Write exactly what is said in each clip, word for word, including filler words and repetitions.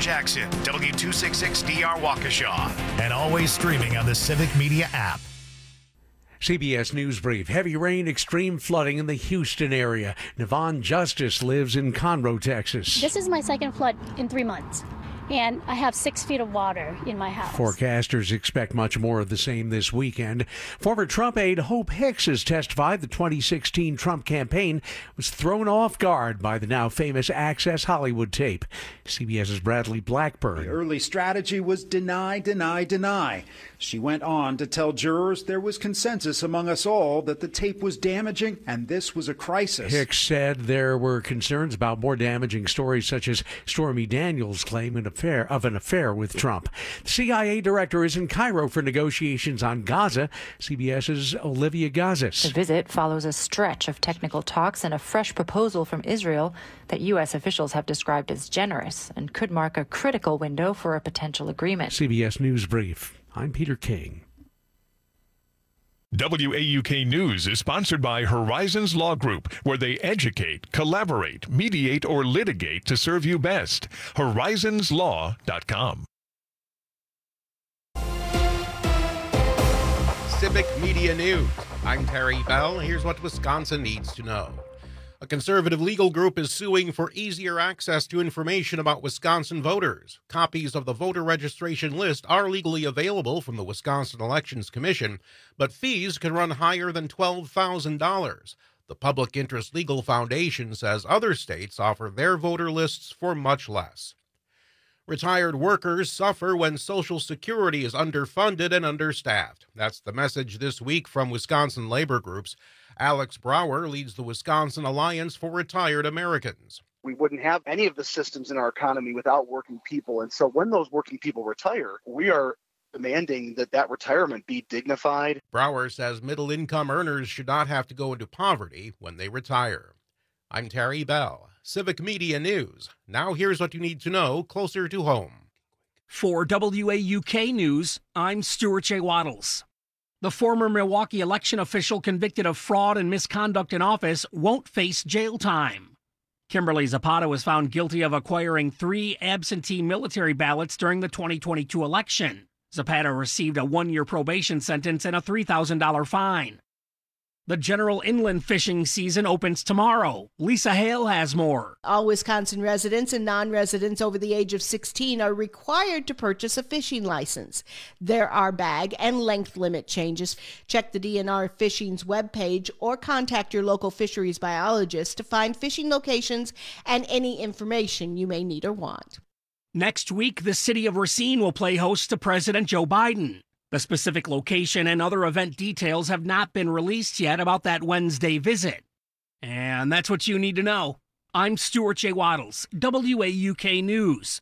Jackson, W two sixty-six D R Waukesha, and always streaming on the Civic Media app. C B S News Brief. Heavy rain, extreme flooding in the Houston area. Navon Justice lives in Conroe, Texas. This is my second flood in three months. And I have six feet of water in my house. Forecasters expect much more of the same this weekend. Former Trump aide Hope Hicks has testified the twenty sixteen Trump campaign was thrown off guard by the now famous Access Hollywood tape. CBS's Bradley Blackburn. The early strategy was deny, deny, deny. She went on to tell jurors there was consensus among us all that the tape was damaging and this was a crisis. Hicks said there were concerns about more damaging stories such as Stormy Daniels' claim an affair of an affair with Trump. The C I A director is in Cairo for negotiations on Gaza. CBS's Olivia Gazis. The visit follows a stretch of technical talks and a fresh proposal from Israel that U S officials have described as generous and could mark a critical window for a potential agreement. C B S News Brief. I'm Peter King. W A U K News is sponsored by Horizons Law Group, where they educate, collaborate, mediate, or litigate to serve you best. horizons law dot com. Civic Media News. I'm Terry Bell. Here's what Wisconsin needs to know. A conservative legal group is suing for easier access to information about Wisconsin voters. Copies of the voter registration list are legally available from the Wisconsin Elections Commission, but fees can run higher than twelve thousand dollars. The Public Interest Legal Foundation says other states offer their voter lists for much less. Retired workers suffer when Social Security is underfunded and understaffed. That's the message this week from Wisconsin labor groups. Alex Brower leads the Wisconsin Alliance for Retired Americans. We wouldn't have any of the systems in our economy without working people. And so when those working people retire, we are demanding that that retirement be dignified. Brower says middle-income earners should not have to go into poverty when they retire. I'm Terry Bell, Civic Media News. Now here's what you need to know closer to home. For W A U K News, I'm Stuart J. Waddles. The former Milwaukee election official convicted of fraud and misconduct in office won't face jail time. Kimberly Zapata was found guilty of acquiring three absentee military ballots during the twenty twenty-two election. Zapata received a one-year probation sentence and a three thousand dollars fine. The general inland fishing season opens tomorrow. Lisa Hale has more. All Wisconsin residents and non-residents over the age of sixteen are required to purchase a fishing license. There are bag and length limit changes. Check the D N R Fishing's webpage or contact your local fisheries biologist to find fishing locations and any information you may need or want. Next week, the city of Racine will play host to President Joe Biden. The specific location and other event details have not been released yet about that Wednesday visit. And that's what you need to know. I'm Stuart J. Waddles, W A U K News.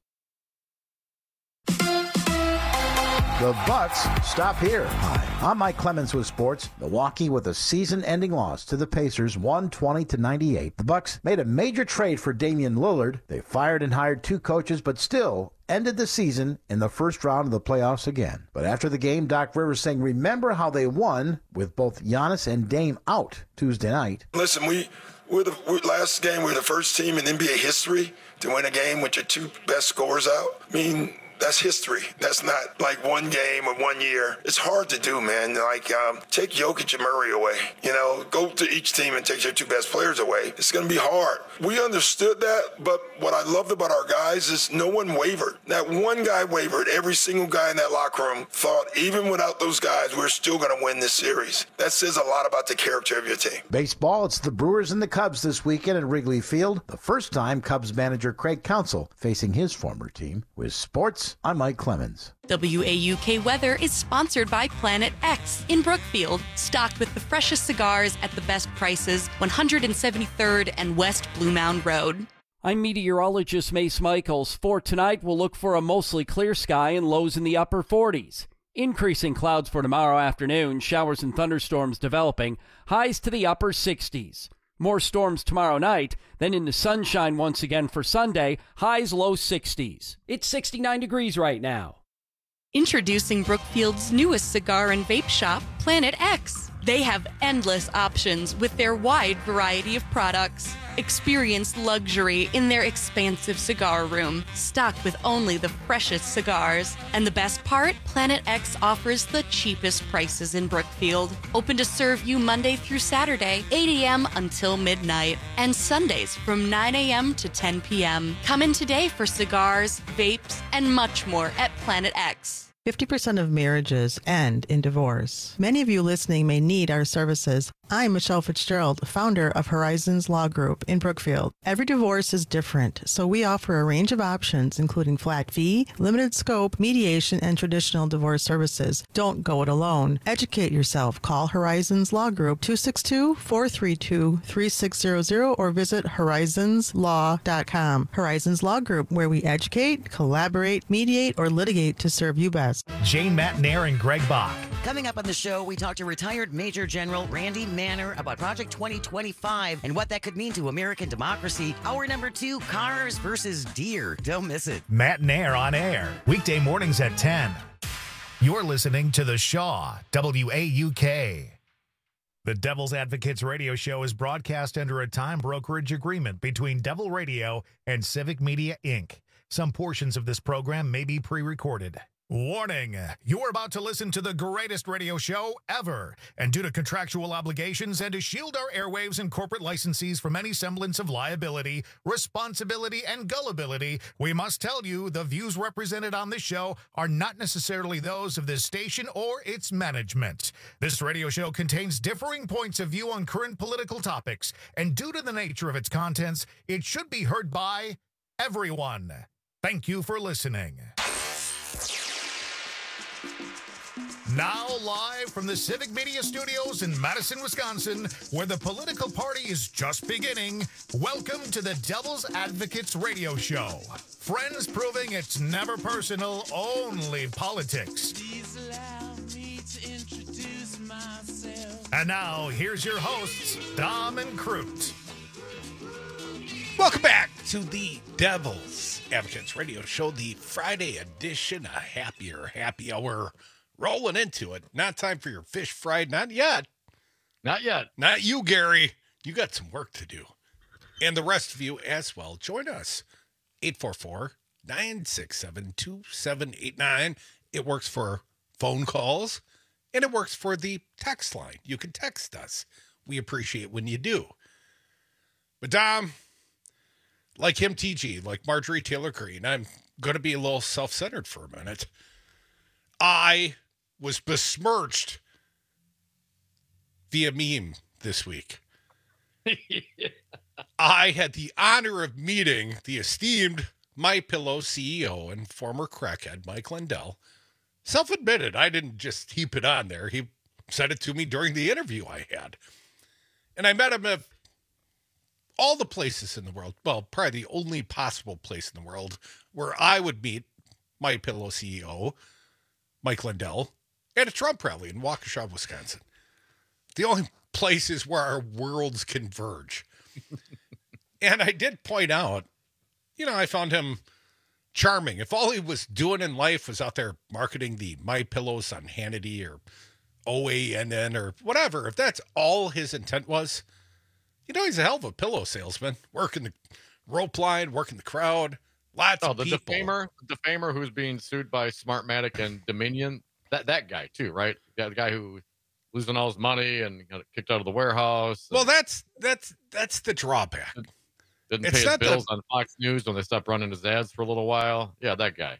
The Bucks stop here. Hi, I'm Mike Clemens with sports. Milwaukee with a season-ending loss to the Pacers, one twenty to ninety-eight. The Bucks made a major trade for Damian Lillard. They fired and hired two coaches, but still ended the season in the first round of the playoffs again. But after the game, Doc Rivers saying, remember how they won with both Giannis and Dame out Tuesday night. Listen, we we're the we're, last game, we we're the first team in N B A history to win a game with your two best scorers out. I mean, that's history. That's not like one game or one year. It's hard to do, man. Like, um, take Jokic and Murray away. You know, go to each team and take your two best players away. It's going to be hard. We understood that, but what I loved about our guys is no one wavered. That one guy wavered. Every single guy in that locker room thought, even without those guys, we're still going to win this series. That says a lot about the character of your team. Baseball, it's the Brewers and the Cubs this weekend at Wrigley Field. The first time Cubs manager Craig Counsell facing his former team. With sports, I'm Mike Clemens. W A U K Weather is sponsored by Planet X in Brookfield, stocked with the freshest cigars at the best prices, one hundred seventy-third and West Blue Mound Road. I'm meteorologist Mace Michaels. For tonight, we'll look for a mostly clear sky and lows in the upper forties. Increasing clouds for tomorrow afternoon, showers and thunderstorms developing, highs to the upper sixties. More storms tomorrow night, then into sunshine once again for Sunday, highs low sixties. It's sixty-nine degrees right now. Introducing Brookfield's newest cigar and vape shop, Planet X. They have endless options with their wide variety of products. Experience luxury in their expansive cigar room, stocked with only the freshest cigars. And the best part? Planet X offers the cheapest prices in Brookfield. Open to serve you Monday through Saturday, eight a.m. until midnight, and Sundays from nine a.m. to ten p.m. Come in today for cigars, vapes, and much more at Planet X. fifty percent of marriages end in divorce. Many of you listening may need our services. I'm Michelle Fitzgerald, founder of Horizons Law Group in Brookfield. Every divorce is different, so we offer a range of options, including flat fee, limited scope, mediation, and traditional divorce services. Don't go it alone. Educate yourself. Call Horizons Law Group two six two, four three two, three six zero zero or visit horizons law dot com. Horizons Law Group, where we educate, collaborate, mediate, or litigate to serve you best. Jane Matnair and Greg Bach. Coming up on the show, we talk to retired Major General Randy Manner about Project twenty twenty-five and what that could mean to American democracy. Hour number two, cars versus deer. Don't miss it. Matnair on air, weekday mornings at ten. You're listening to The Shaw, W A U K. The Devil's Advocates radio show is broadcast under a time brokerage agreement between Devil Radio and Civic Media, Incorporated. Some portions of this program may be pre-recorded. Warning, you're about to listen to the greatest radio show ever, and due to contractual obligations and to shield our airwaves and corporate licensees from any semblance of liability, responsibility, and gullibility, we must tell you the views represented on this show are not necessarily those of this station or its management. This radio show contains differing points of view on current political topics, and due to the nature of its contents, it should be heard by everyone. Thank you for listening. Now live from the Civic Media Studios in Madison, Wisconsin, where the political party is just beginning, welcome to the Devil's Advocates radio show. Friends proving it's never personal, only politics. Please allow me to introduce myself. And now, here's your hosts, Dom and Crute. Welcome back to the Devil's Advocates radio show, the Friday edition, a happier happy hour. Rolling into it. Not time for your fish fried. Not yet. Not yet. Not you, Gary. You got some work to do. And the rest of you as well. Join us. eight four four, nine six seven, two seven eight nine. It works for phone calls, and it works for the text line. You can text us. We appreciate when you do. But, Dom, like him, T G, like Marjorie Taylor Greene, I'm going to be a little self-centered for a minute. I was besmirched via meme this week. I had the honor of meeting the esteemed MyPillow C E O and former crackhead Mike Lindell. Self-admitted, I didn't just heap it on there. He said it to me during the interview I had. And I met him at all the places in the world, well, probably the only possible place in the world where I would meet MyPillow C E O Mike Lindell at a Trump rally in Waukesha, Wisconsin. The only places where our worlds converge. And I did point out, you know, I found him charming. If all he was doing in life was out there marketing the My Pillows on Hannity or O A N N or whatever, if that's all his intent was, you know, he's a hell of a pillow salesman, working the rope line, working the crowd. Lots oh, of the people. defamer, the defamer who's being sued by Smartmatic and Dominion. That that guy too, right? Yeah, the guy who losing all his money and got kicked out of the warehouse. Well, that's that's that's the drawback. Didn't It's pay his not bills the- on Fox News when they stopped running his ads for a little while. Yeah, that guy.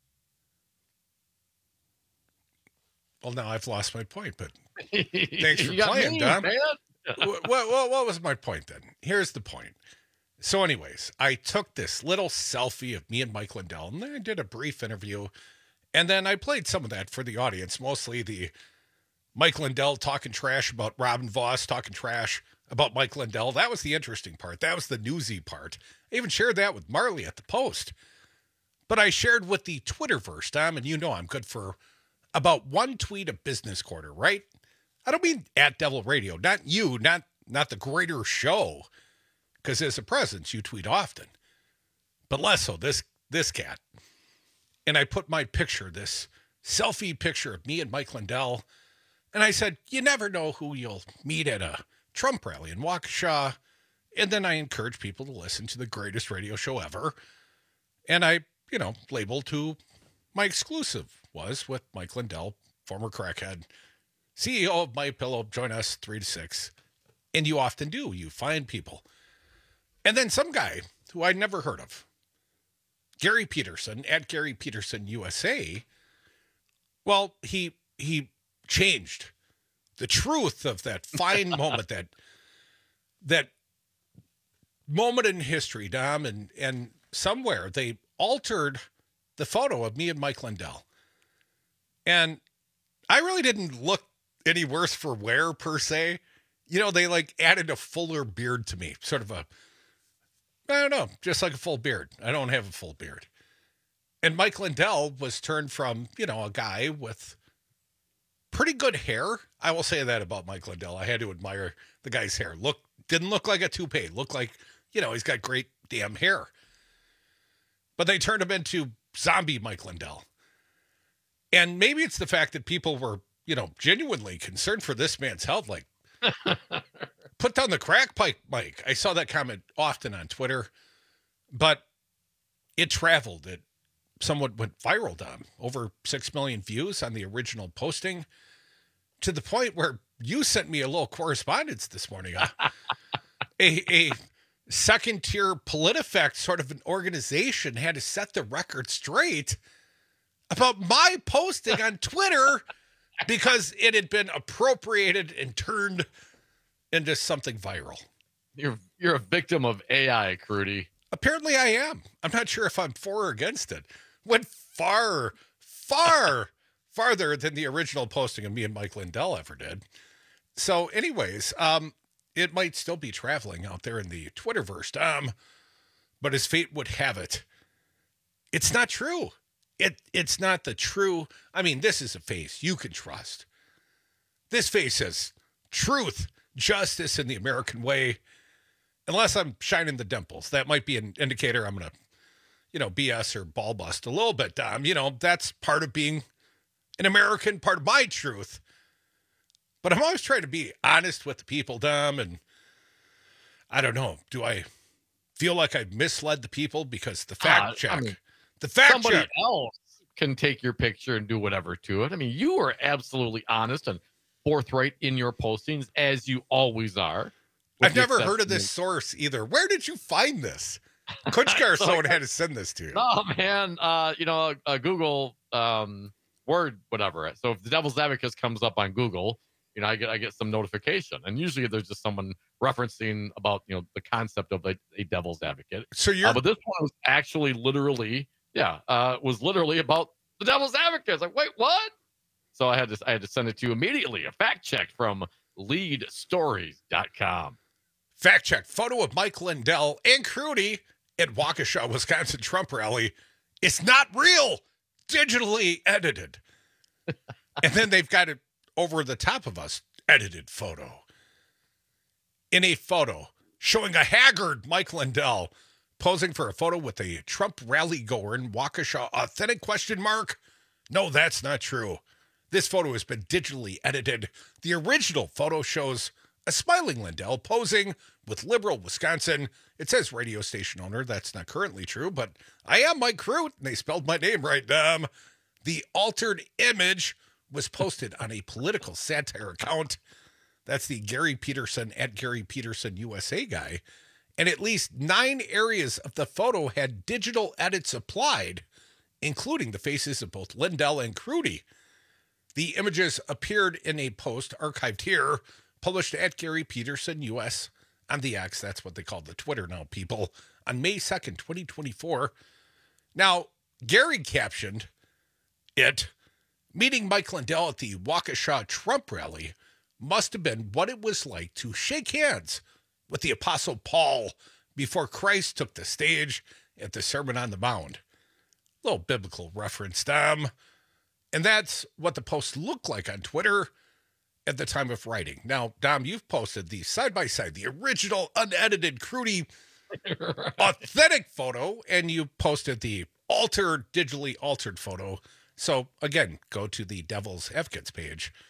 Well, now I've lost my point, but thanks for You got playing, me, Dom. man. what, what, what was my point then? Here's the point. So anyways, I took this little selfie of me and Mike Lindell, and then I did a brief interview, and then I played some of that for the audience, mostly the Mike Lindell talking trash about Robin Voss, talking trash about Mike Lindell. That was the interesting part. That was the newsy part. I even shared that with Marley at the Post. But I shared with the Twitterverse, Tom, and you know I'm good for about one tweet a business quarter, right? I don't mean at Devil Radio, not you, not not the greater show, because as a presence, you tweet often. But less so, this this cat. And I put my picture, this selfie picture of me and Mike Lindell, And I said, you never know who you'll meet at a Trump rally in Waukesha. And then I encourage people to listen to the greatest radio show ever. And I, you know, labeled who my exclusive was with Mike Lindell, former crackhead, C E O of MyPillow. Join us three to six. And you often do. You find people. And then some guy who I'd never heard of, Gary Peterson, at Gary Peterson U S A, well, he he changed the truth of that fine moment, that that moment in history, Dom, and, and somewhere they altered the photo of me and Mike Lindell. And I really didn't look any worse for wear, per se. You know, they like added a fuller beard to me, sort of a, I don't know, just like a full beard. I don't have a full beard. And Mike Lindell was turned from, you know, a guy with pretty good hair. I will say that about Mike Lindell. I had to admire the guy's hair. Look, didn't look like a toupee. Looked like, you know, he's got great damn hair. But they turned him into zombie Mike Lindell. And maybe it's the fact that people were, you know, genuinely concerned for this man's health. Like, put down the crack pipe, Mike. I saw that comment often on Twitter, but it traveled. It somewhat went viral, Dom. Over six million views on the original posting, to the point where you sent me a little correspondence this morning. Uh, a a second-tier PolitiFact sort of an organization had to set the record straight about my posting on Twitter because it had been appropriated and turned into something viral. You're you're a victim of A I, Crudy. Apparently I am. I'm not sure if I'm for or against it. Went far, far, farther than the original posting of me and Mike Lindell ever did. So anyways, um, it might still be traveling out there in the Twitterverse, um, but as fate would have it, it's not true. It It's not the true. I mean, this is a face you can trust. This face says truth, justice, in the American way. Unless I'm shining the dimples. That might be an indicator I'm going to, you know, B S or ball bust a little bit, Dom. You know, that's part of being an American, part of my truth. But I'm always trying to be honest with the people, Dom. And I don't know. Do I feel like I've misled the people? Because the fact uh, check, I mean, the fact somebody check. else can take your picture and do whatever to it. I mean, you are absolutely honest and forthright in your postings, as you always are. I've never heard of this source either. Where did you find this? Kutchkar, so someone I, had to send this to you. Oh man, uh, you know, uh, Google um, Word, whatever. So if the Devil's Advocate comes up on Google, you know, I get I get some notification, and usually there's just someone referencing about, you know, the concept of a, a Devil's Advocate. So you're, uh, but this one was actually literally, yeah, uh, was literally about the Devil's Advocate. I was like, wait, what? So I had to I had to send it to you immediately. A fact check from lead stories dot com. Fact check. Photo of Mike Lindell and Crudy at Waukesha, Wisconsin Trump rally. It's not real. Digitally edited. And then they've got it over the top of us. Edited photo. In a photo showing a haggard Mike Lindell posing for a photo with a Trump rally goer in Waukesha. Authentic question mark? No, that's not true. This photo has been digitally edited. The original photo shows a smiling Lindell posing with liberal Wisconsin. It says radio station owner. That's not currently true, but I am Mike Crute, and they spelled my name right. Um, the altered image was posted on a political satire account. That's the Gary Peterson at Gary Peterson U S A guy. And at least nine areas of the photo had digital edits applied, including the faces of both Lindell and Crudy. The images appeared in a post archived here, published at Gary Peterson U S on the X. That's what they call the Twitter now, people. On May second, twenty twenty-four. Now, Gary captioned it, meeting Mike Lindell at the Waukesha Trump rally must have been what it was like to shake hands with the Apostle Paul before Christ took the stage at the Sermon on the Mount. Little biblical reference, Dom. And that's what the post looked like on Twitter at the time of writing. Now, Dom, you've posted the side-by-side, the original unedited, Crudy, authentic photo, and you posted the altered, digitally altered photo. So, again, go to the Devil's Advocates page.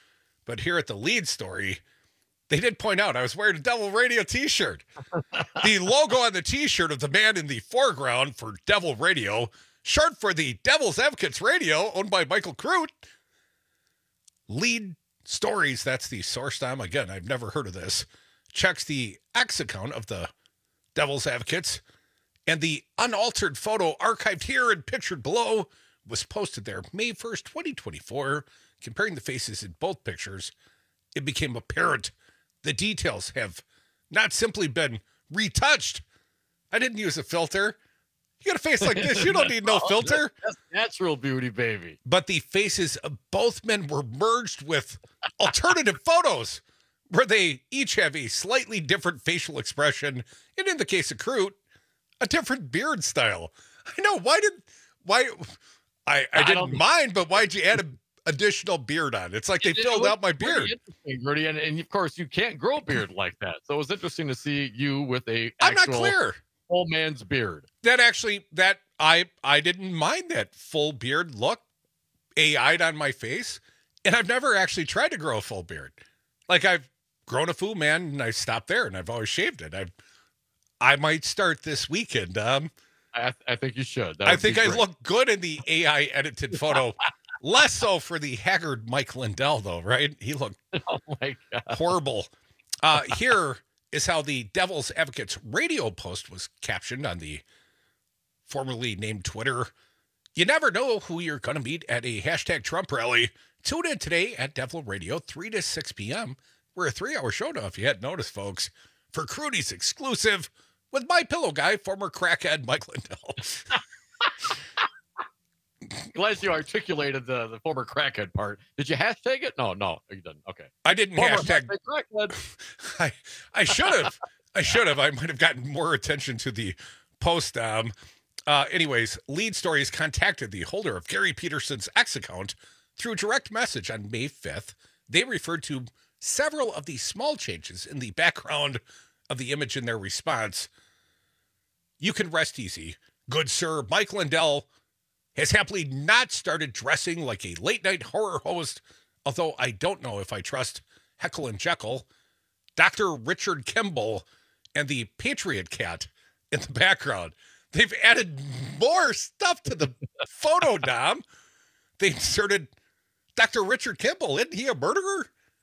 But here at the lead story, they did point out I was wearing a Devil Radio t-shirt. The logo on the t-shirt of the man in the foreground for Devil Radio, short for the Devil's Advocates Radio, owned by Michael Crute. Lead Stories, that's the source time. Again, I've never heard of this. Checks the X account of the Devil's Advocates, and the unaltered photo archived here and pictured below was posted there May first, twenty twenty-four. Comparing the faces in both pictures, it became apparent the details have not simply been retouched. I didn't use a filter. You got a face like this, you don't need no filter. That's natural beauty, baby. But the faces of both men were merged with alternative photos where they each have a slightly different facial expression, and in the case of Crute, a different beard style. I know, why did, why, I, I didn't I mind, but why'd you add an additional beard on? It's like they it, filled it out my beard. Rudy, and, and of course, you can't grow a beard like that. So it was interesting to see you with a I'm not clear. Full man's beard. That actually, that, I, I didn't mind that full beard look A I'd on my face, and I've never actually tried to grow a full beard. Like, I've grown a full man, and I stopped there, and I've always shaved it. I've, I might start this weekend. Um, I, I think you should. I think I look good in the A I edited photo. Less so for the haggard Mike Lindell, though, right? He looked oh my God. horrible. Uh, here is how the Devil's Advocates radio post was captioned on the formerly named Twitter. You never know who you're going to meet at a hashtag Trump rally. Tune in today at Devil Radio, three to six p.m. We're a three-hour show now, if you hadn't noticed, folks. For Crudy's exclusive with my pillow guy, former crackhead Mike Lindell. Glad you articulated the, the former crackhead part. Did you hashtag it? No, no, you didn't. Okay. I didn't former hashtag. Crackhead. I, I should have. I should have. I might have gotten more attention to the post. Um, uh, anyways, Lead Stories contacted the holder of Gary Peterson's X account through direct message on May fifth. They referred to several of the small changes in the background of the image in their response. You can rest easy. Good sir, Mike Lindell has happily not started dressing like a late-night horror host, although I don't know if I trust Heckle and Jekyll, Doctor Richard Kimball, and the Patriot Cat in the background. They've added more stuff to the photo, Dom. They inserted Doctor Richard Kimball. Isn't he a murderer?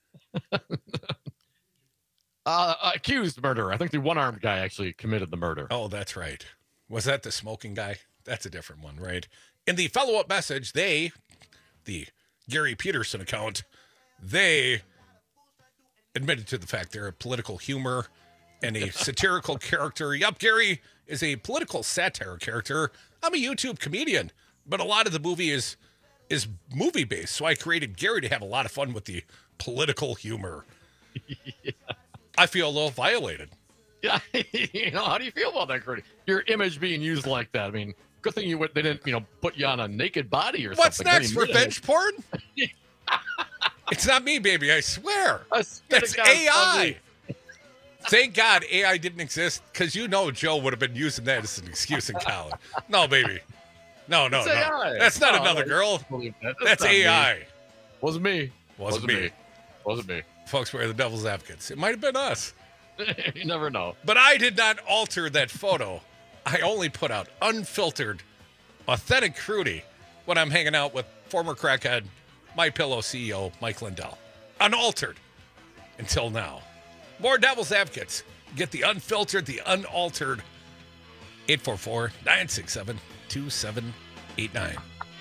uh, accused murderer. I think the one-armed guy actually committed the murder. Oh, that's right. Was that the smoking guy? That's a different one, right? In the follow-up message, they, the Gary Peterson account, they admitted to the fact they're a political humor and a satirical character. Yup, Gary is a political satire character. I'm a YouTube comedian, but a lot of the movie is is movie-based, so I created Gary to have a lot of fun with the political humor. Yeah. I feel a little violated. Yeah, you know, how do you feel about that, Crudy? Your image being used like that. I mean, good thing you they didn't, you know, put you on a naked body or What's something. What's next? Revenge porn? It's not me, baby. I swear. That's A I. Thank God A I didn't exist, because you know Joe would have been using that as an excuse in college. No, baby. No, no, it's no. A I. That's not no, another girl. That. That's, That's A I. Me. Wasn't me. Wasn't, Wasn't me. me. Wasn't me. Folks, we're the Devil's Advocates. It might have been us. You never know. But I did not alter that photo. I only put out unfiltered, authentic Crudy when I'm hanging out with former crackhead, My Pillow C E O, Mike Lindell. Unaltered until now. More Devil's Advocates. Get the unfiltered, the unaltered. eight four four, nine six seven, two seven eight nine.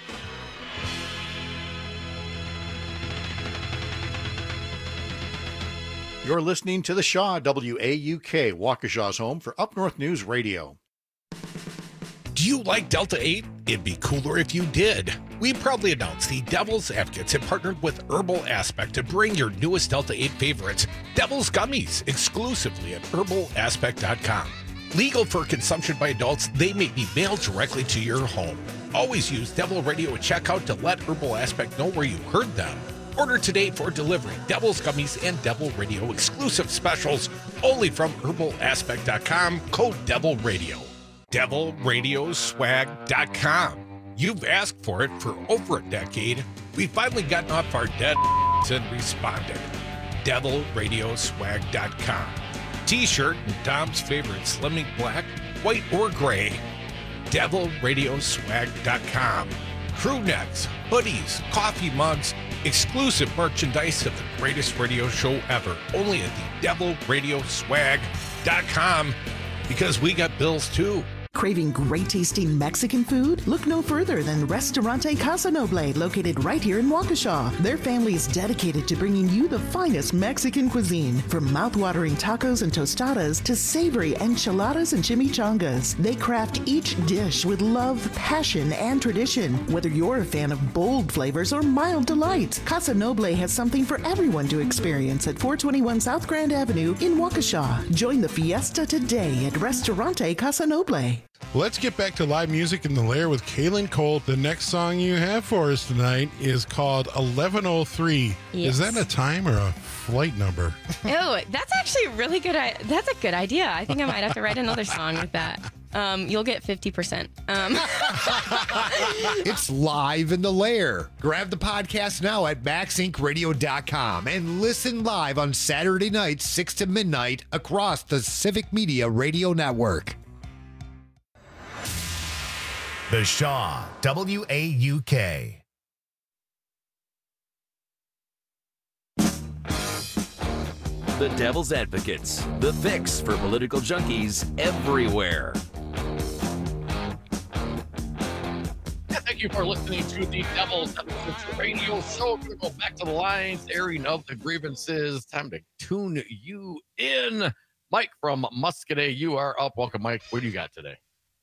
You're listening to the Shaw, W A U K, Waukesha's home for Up North News Radio. Do you like Delta eight? It'd be cooler if you did. We proudly announce the Devil's Advocates have partnered with Herbal Aspect to bring your newest Delta eight favorites, Devil's Gummies, exclusively at herbal aspect dot com. Legal for consumption by adults, they may be mailed directly to your home. Always use Devil Radio at checkout to let Herbal Aspect know where you heard them. Order today for delivery. Devil's Gummies and Devil Radio exclusive specials only from herbal aspect dot com. Code Devil Radio. devil radio swag dot com. You've asked for it for over a decade. We've finally gotten off our dead tweets and responded. devil radio swag dot com. T-shirt in Tom's favorite Slimming Black, white or gray. devil radio swag dot com. Crew necks, hoodies, coffee mugs, exclusive merchandise of the greatest radio show ever. Only at the devil radio swag dot com, because we got bills too. Craving great tasting Mexican food? Look no further than Restaurante Casa Noble, located right here in Waukesha. Their family is dedicated to bringing you the finest Mexican cuisine, from mouth-watering tacos and tostadas to savory enchiladas and chimichangas. They craft each dish with love, passion, and tradition. Whether you're a fan of bold flavors or mild delights, Casa Noble has something for everyone to experience at four twenty-one South Grand Avenue in Waukesha. Join the fiesta today at Restaurante Casa Noble. Let's get back to live music in the Lair with Kaylin Colt. The next song you have for us tonight is called eleven oh three. Yes. Is that a time or a flight number? Oh, that's actually a really good. I- that's a good idea. I think I might have to write another song with that. Um, you'll get fifty percent. Um. It's live in the Lair. Grab the podcast now at max inc radio dot com and listen live on Saturday nights, six to midnight, across the Civic Media Radio Network. The Shaw, W A U K. The Devil's Advocates, the fix for political junkies everywhere. Yeah, thank you for listening to the Devil's Advocates radio show. We're going to go back to the lines, airing of the grievances. Time to tune you in. Mike from Muscadet, you are up. Welcome, Mike. What do you got today?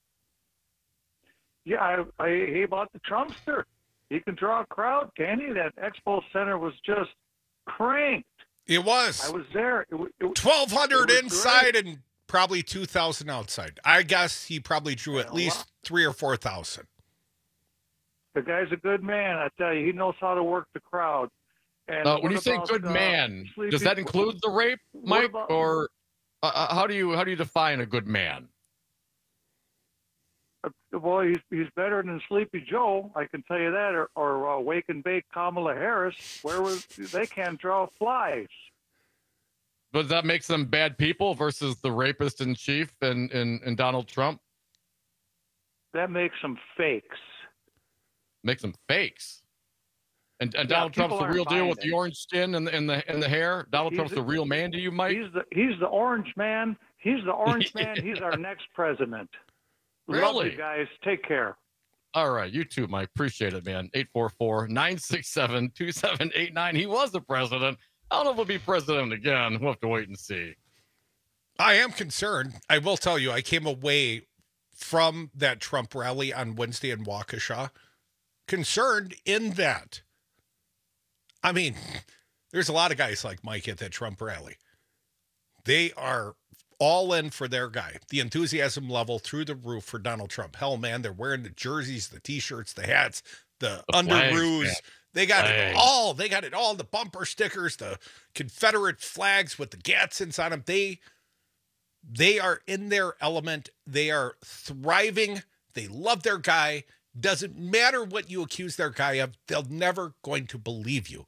Yeah, I, I he bought the Trumpster. He can draw a crowd, can he? That Expo Center was just cranked. It was. I was there. It, it, twelve hundred it inside great. and probably two thousand outside. I guess he probably drew at least three or four thousand. The guy's a good man. I tell you, he knows how to work the crowd. And Uh, when what you say about, good uh, man, Sleepy- does that include the rape, What Mike, about- or uh, uh, how do you how do you define a good man? Well, he's he's better than Sleepy Joe, I can tell you that, or, or uh, Wake and Bake Kamala Harris. Where was they can't draw flies? But that makes them bad people versus the rapist in chief and, and, and Donald Trump? That makes them fakes. Makes them fakes. And, and Yeah, Donald Trump's people the aren't real deal buying with it. the orange skin and the, and the, and the hair? Donald He's Trump's a- the real man to you, Mike? He's the he's the orange man. He's the orange man. He's our next president. Love Really? you guys. Take care. All right, you too, Mike. Appreciate it, man. eight four four, nine six seven, two seven eight nine. He was the president. I don't know if he'll be president again. We'll have to wait and see. I am concerned. I will tell you, I came away from that Trump rally on Wednesday in Waukesha concerned in that, I mean, there's a lot of guys like Mike at that Trump rally. They are all in for their guy. The enthusiasm level through the roof for Donald Trump. Hell, man, they're wearing the jerseys, the T-shirts, the hats, the, The flags, underoos. man. They got it Flags. all. They got it all. The bumper stickers, the Confederate flags with the Gadsens on them. They, they are in their element. They are thriving. They love their guy. Doesn't matter what you accuse their guy of. They're never going to believe you.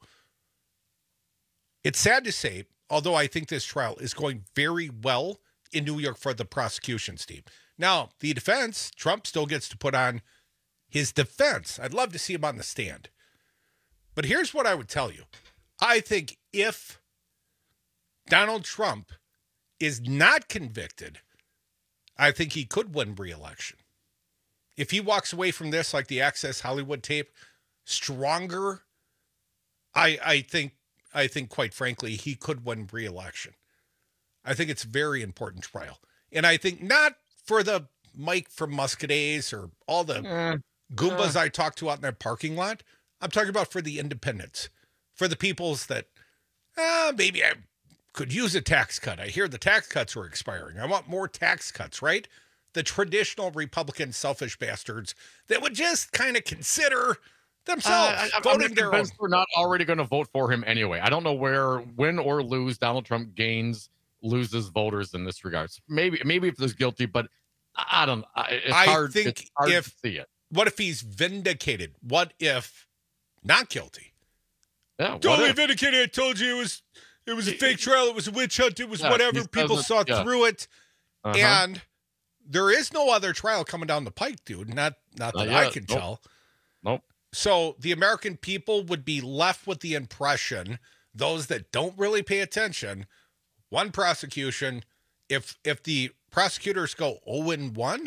It's sad to say, although I think this trial is going very well in New York for the prosecution's team. Now, the defense, Trump still gets to put on his defense. I'd love to see him on the stand. But here's what I would tell you. I think if Donald Trump is not convicted, I think he could win re-election. If he walks away from this like the Access Hollywood tape stronger, I I think I think quite frankly he could win re-election. I think it's a very important trial. And I think not for the Mike from Muscadets or all the Uh, Goombas uh. I talked to out in that parking lot. I'm talking about for the independents, for the peoples that, uh, maybe I could use a tax cut. I hear the tax cuts are expiring. I want more tax cuts, right? The traditional Republican selfish bastards that would just kind of consider themselves Uh, I, I'm voting not their own. convinced we're not already going to vote for him anyway. I don't know where, win or lose, Donald Trump gains, loses voters in this regard. Maybe, maybe if there's guilty, but I I don't. I, it's I hard, think it's hard if to see it. What if he's vindicated? What if not guilty? Yeah, totally if? vindicated. I told you it was it was a fake trial. It was a witch hunt. It was yeah, whatever. People saw yeah. through it, uh-huh. and there is no other trial coming down the pike, dude. Not not that Not I yet. can Nope. tell. Nope. So the American people would be left with the impression, those that don't really pay attention, one prosecution. If if the prosecutors go oh and one,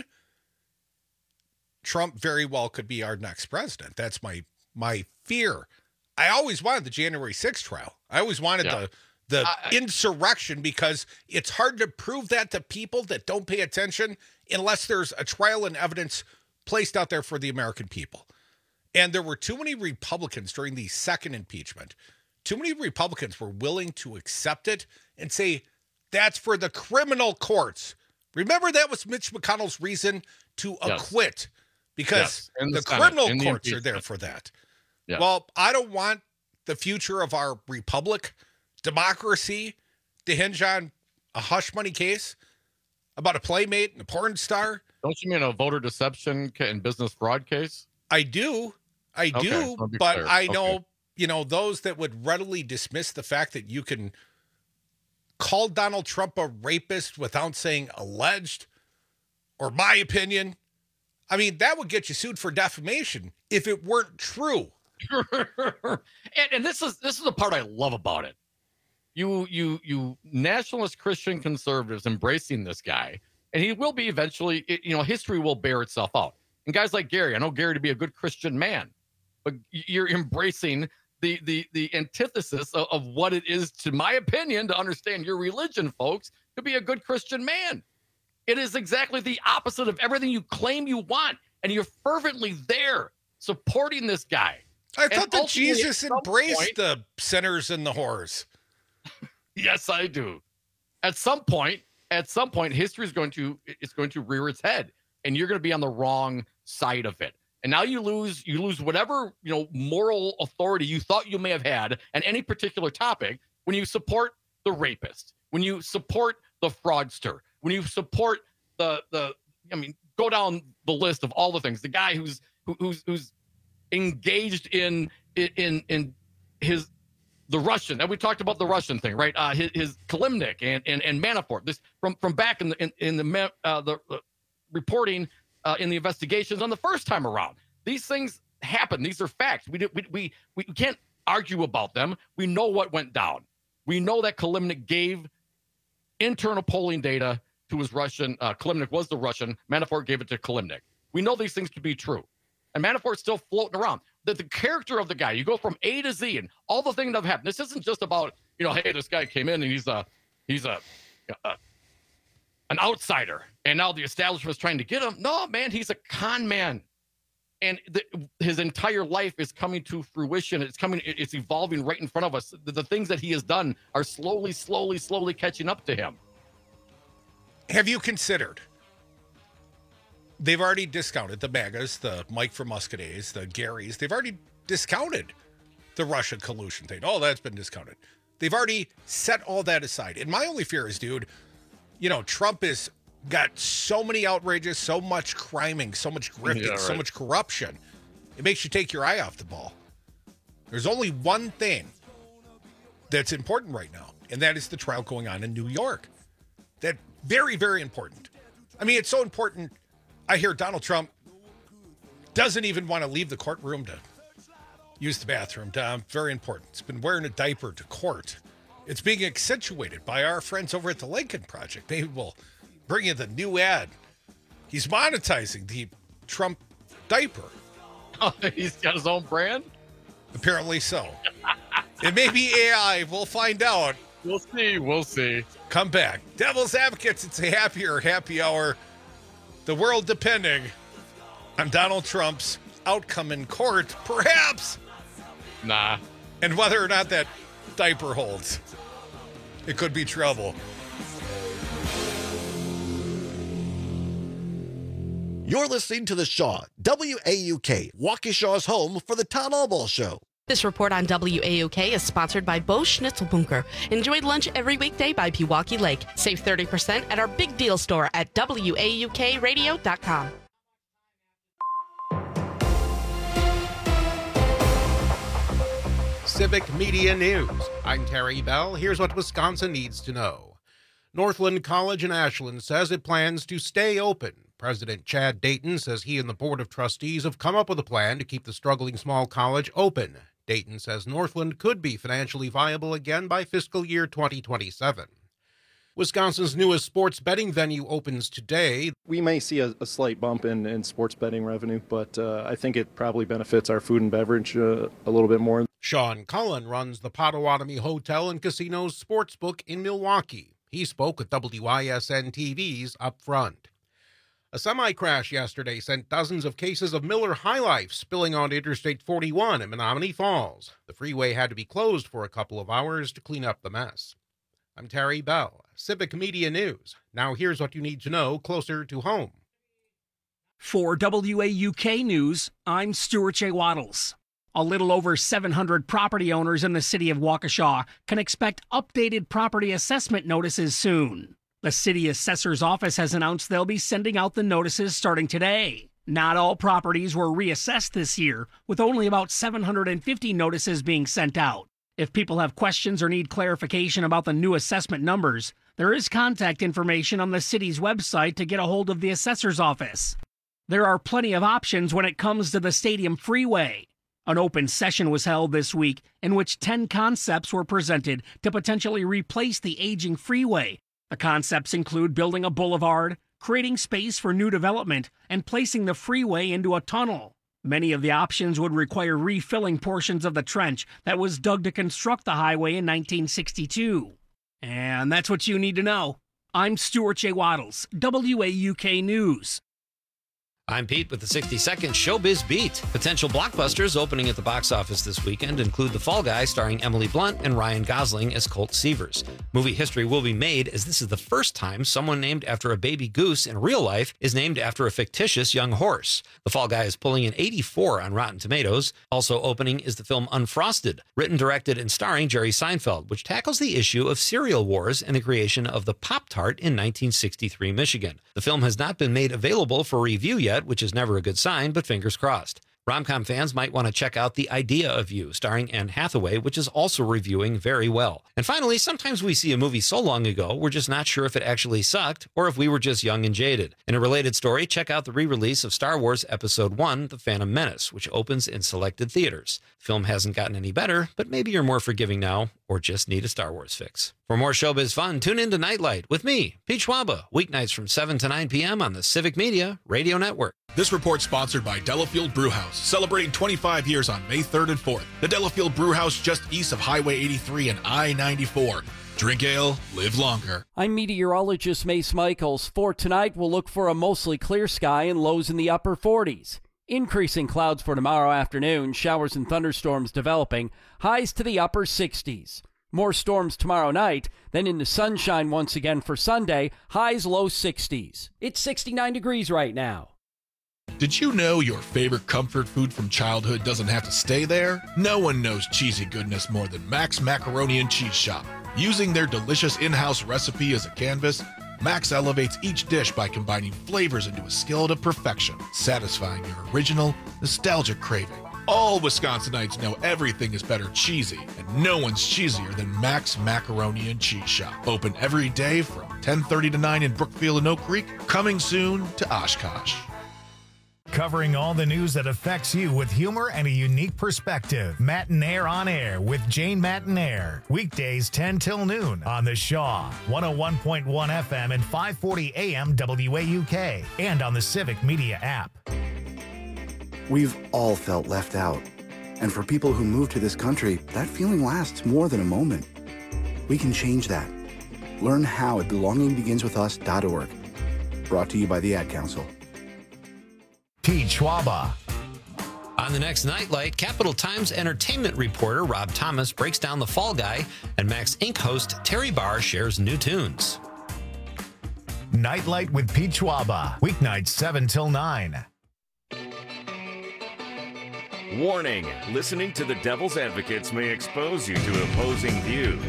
Trump very well could be our next president. That's my my fear. I always wanted the January sixth trial. I always wanted Yeah. the the I- insurrection, because it's hard to prove that to people that don't pay attention unless there's a trial and evidence placed out there for the American people. And there were too many Republicans during the second impeachment. Too many Republicans were willing to accept it and say, that's for the criminal courts. Remember, that was Mitch McConnell's reason to Yes. acquit, because Yes. In the, the Senate, criminal in the courts are there impeachment. for that. Yeah. Well, I don't want the future of our republic, democracy, to hinge on a hush money case about a playmate and a porn star. Don't you mean a voter deception ca- and business fraud case? I do. I Okay, do. I'll be But clear. I know, Okay. you know, those that would readily dismiss the fact that you can call Donald Trump a rapist without saying alleged or my opinion. I mean, that would get you sued for defamation if it weren't true. and, and this is this is the part I love about it. You you you nationalist Christian conservatives embracing this guy, and he will be eventually. It, you know, history will bear itself out. And guys like Gary, I know Gary to be a good Christian man, but you're embracing the the the antithesis of, of what it is, to my opinion, to understand your religion, folks, to be a good Christian man. It is exactly the opposite of everything you claim you want, and you're fervently there supporting this guy. I And thought that ultimately, Jesus at some embraced point- the sinners and the whores. Yes, I do. At some point, at some point, history is going to it's going to rear its head, and you're going to be on the wrong side of it. And now you lose you lose whatever, you know, moral authority you thought you may have had on any particular topic when you support the rapist, when you support the fraudster, when you support the the I mean, go down the list of all the things. The guy who's who, who's who's engaged in in in his the Russian, and we talked about the Russian thing, right? Uh, his, his Kalimnik and, and and Manafort. This from from back in the in, in the uh, the uh, reporting uh, in the investigations on the first time around. These things happen. These are facts. We we we we can't argue about them. We know what went down. We know that Kalimnik gave internal polling data to his Russian. Uh, Kalimnik was the Russian. Manafort gave it to Kalimnik. We know these things to be true. And Manafort's still floating around. That the character of the guy, you go from A to Z and all the things that have happened. This isn't just about, you know, hey, this guy came in and he's a, he's a, a an outsider, and now the establishment's trying to get him. No, man, he's a con man, and the, his entire life is coming to fruition. It's coming, it's evolving right in front of us. The, the things that he has done are slowly, slowly, slowly catching up to him. Have you considered? They've already discounted the MAGAs, the Mike from Muscadays, the Garys. They've already discounted the Russian collusion thing. Oh, that's been discounted. They've already set all that aside. And my only fear is, dude, you know, Trump has got so many outrages, so much criming, so much grifting, Yeah, so right. much corruption. It makes you take your eye off the ball. There's only one thing that's important right now, and that is the trial going on in New York. That very, very important. I mean, it's so important. I hear Donald Trump doesn't even want to leave the courtroom to use the bathroom. Tom, very important. It's been wearing a diaper to court. It's being accentuated by our friends over at the Lincoln Project. Maybe we'll bring you the new ad. He's monetizing the Trump diaper. Oh, he's got his own brand? Apparently so. It may be A I. We'll find out. We'll see. We'll see. Come back. Devil's Advocates. It's a happier happy hour. The world depending on Donald Trump's outcome in court, perhaps. Nah. And whether or not that diaper holds. It could be trouble. You're listening to The Shaw, W A U K, Waukesha's home for the Town Hall Ball Show. This report on W A U K is sponsored by Bo Schnitzelbunker. Enjoy lunch every weekday by Pewaukee Lake. Save thirty percent at our big deal store at W A U K radio dot com. Civic Media News. I'm Terry Bell. Here's what Wisconsin needs to know. Northland College in Ashland says it plans to stay open. President Chad Dayton says he and the Board of Trustees have come up with a plan to keep the struggling small college open. Dayton says Northland could be financially viable again by fiscal year twenty twenty-seven. Wisconsin's newest sports betting venue opens today. We may see a, a slight bump in, in sports betting revenue, but uh, I think it probably benefits our food and beverage uh, a little bit more. Sean Cullen runs the Potawatomi Hotel and Casino's Sportsbook in Milwaukee. He spoke with W I S N T V's Up Front. A semi-crash yesterday sent dozens of cases of Miller High Life spilling onto Interstate forty-one in Menominee Falls. The freeway had to be closed for a couple of hours to clean up the mess. I'm Terry Bell, Civic Media News. Now here's what you need to know closer to home. For W A U K News, I'm Stuart J. Waddles. A little over seven hundred property owners in the city of Waukesha can expect updated property assessment notices soon. The city assessor's office has announced they'll be sending out the notices starting today. Not all properties were reassessed this year, with only about seven hundred fifty notices being sent out. If people have questions or need clarification about the new assessment numbers, there is contact information on the city's website to get a hold of the assessor's office. There are plenty of options when it comes to the Stadium Freeway. An open session was held this week in which ten concepts were presented to potentially replace the aging freeway. The concepts include building a boulevard, creating space for new development, and placing the freeway into a tunnel. Many of the options would require refilling portions of the trench that was dug to construct the highway in nineteen sixty-two. And that's what you need to know. I'm Stuart J. Waddles, W A U K News. I'm Pete with the sixty second Showbiz Beat. Potential blockbusters opening at the box office this weekend include The Fall Guy starring Emily Blunt and Ryan Gosling as Colt Seavers. Movie history will be made as this is the first time someone named after a baby goose in real life is named after a fictitious young horse. The Fall Guy is pulling an eighty-four on Rotten Tomatoes. Also opening is the film Unfrosted, written, directed, and starring Jerry Seinfeld, which tackles the issue of cereal wars and the creation of the Pop-Tart in nineteen sixty-three Michigan. The film has not been made available for review yet, which is never a good sign, but fingers crossed. Rom-com fans might want to check out The Idea of You, starring Anne Hathaway, which is also reviewing very well. And finally, sometimes we see a movie so long ago, we're just not sure if it actually sucked or if we were just young and jaded. In a related story, check out the re-release of Star Wars Episode one, The Phantom Menace, which opens in selected theaters. The film hasn't gotten any better, but maybe you're more forgiving now or just need a Star Wars fix. For more showbiz fun, tune in to Nightlight with me, Pete Schwaba, weeknights from seven to nine p.m. on the Civic Media Radio Network. This report sponsored by Delafield Brewhouse, celebrating twenty-five years on May third and fourth. The Delafield Brewhouse just east of Highway eighty-three and I ninety-four. Drink ale, live longer. I'm meteorologist Mace Michaels. For tonight, we'll look for a mostly clear sky and lows in the upper forties. Increasing clouds for tomorrow afternoon, showers and thunderstorms developing, highs to the upper sixties. More storms tomorrow night, then into sunshine once again for Sunday, highs low sixties. It's sixty-nine degrees right now. Did you know your favorite comfort food from childhood doesn't have to stay there? No one knows cheesy goodness more than Max Macaroni and Cheese Shop. Using their delicious in-house recipe as a canvas, Max elevates each dish by combining flavors into a skillet of perfection, satisfying your original, nostalgic craving. All Wisconsinites know everything is better cheesy, and no one's cheesier than Max Macaroni and Cheese Shop. Open every day from ten thirty to nine in Brookfield and Oak Creek, coming soon to Oshkosh. Covering all the news that affects you with humor and a unique perspective. Matinaire on Air with Jane Matinaire. Weekdays ten till noon on the Shaw, one oh one point one F M and five forty A M W A U K, and on the Civic Media app. We've all felt left out. And for people who move to this country, that feeling lasts more than a moment. We can change that. Learn how at belonging begins with us dot org. Brought to you by the Ad Council. Pete Schwaba. On the next Nightlight, Capital Times entertainment reporter Rob Thomas breaks down The Fall Guy, and Max Incorporated host Terry Barr shares new tunes. Nightlight with Pete Schwaba. Weeknights seven till nine. Warning, listening to the Devil's Advocates may expose you to opposing views.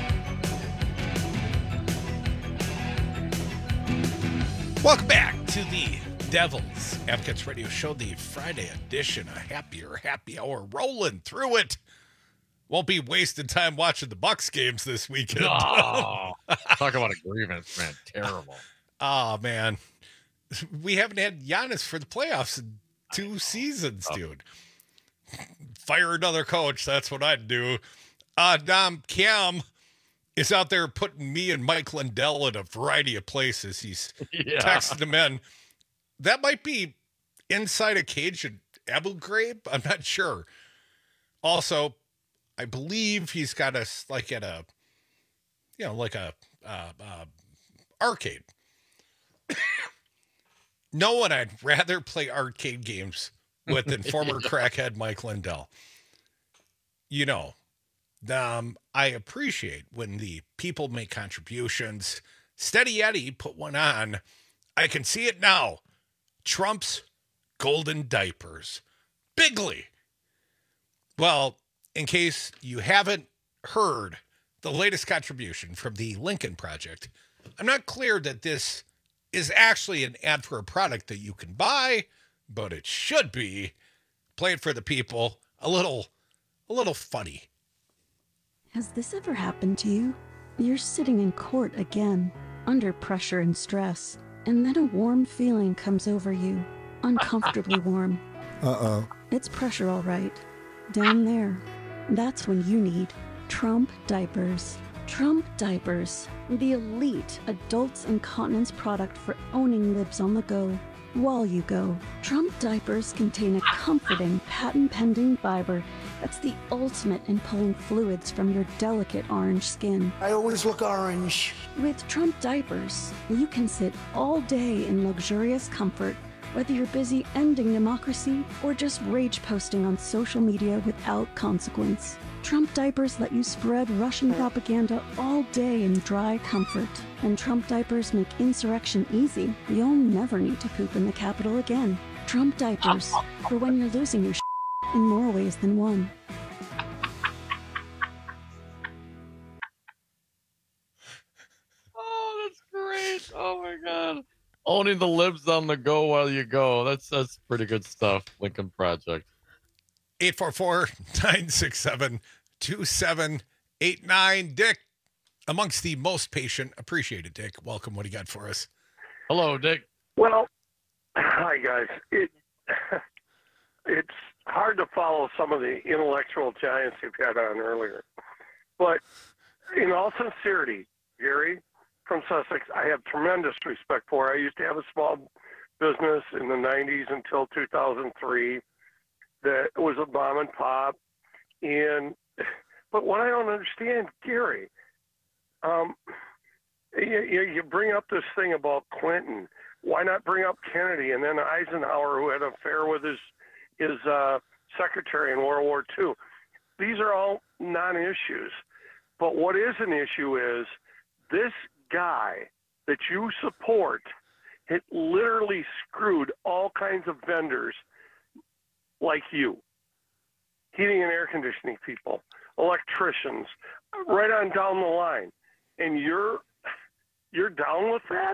Welcome back to the Devil's Advocates Radio Show, the Friday edition, a happier, happy hour, rolling through it. Won't be wasting time watching the Bucks games this weekend. Oh, talk about a grievance, man. Terrible. Oh, man. We haven't had Giannis for the playoffs in two seasons, dude. Fire another coach. That's what I'd do. Uh, Dom Cam is out there putting me and Mike Lindell in a variety of places. He's Yeah. texting him in. That might be inside a cage at Abu Ghraib. I'm not sure. Also, I believe he's got us like at a, you know, like a uh, uh, arcade. No one I'd rather play arcade games with than former crackhead Mike Lindell. You know, um, I appreciate when the people make contributions. Steady Eddie put one on. I can see it now. Trump's golden diapers. Bigly. Well, in case you haven't heard the latest contribution from the Lincoln Project, I'm not clear that this is actually an ad for a product that you can buy, but it should be. Play it for the people. A little, a little funny. Has this ever happened to you? You're sitting in court again, under pressure and stress, and then a warm feeling comes over you, uncomfortably warm. Uh-oh. It's pressure, all right. Down there. That's when you need Trump diapers. Trump diapers, the elite adults incontinence product for owning libs on the go while you go. Trump diapers contain a comforting, patent-pending fiber that's the ultimate in pulling fluids from your delicate orange skin. I always look orange. With Trump diapers, you can sit all day in luxurious comfort, whether you're busy ending democracy or just rage posting on social media without consequence. Trump diapers let you spread Russian propaganda all day in dry comfort. And Trump diapers make insurrection easy. You'll never need to poop in the Capitol again. Trump diapers, for when you're losing your shit in more ways than one. Oh, that's great. Oh, my God. Owning the libs on the go while you go. That's that's pretty good stuff. Lincoln Project. eight four four, nine six seven, two seven eight nine. Dick, amongst the most patient, appreciated, Dick. Welcome. What do you got for us? Hello, Dick. Well, hi, guys. It It's hard to follow some of the intellectual giants you've had on earlier. But in all sincerity, Gary from Sussex, I have tremendous respect for. I used to have a small business in the nineties until two thousand three that was a mom and pop. And but what I don't understand, Gary, um, you, you bring up this thing about Clinton. Why not bring up Kennedy and then Eisenhower, who had an affair with his his uh, secretary in World War Two? These are all non-issues. But what is an issue is this guy that you support had literally screwed all kinds of vendors like you, heating and air conditioning people, electricians, right on down the line. And you're you're down with that?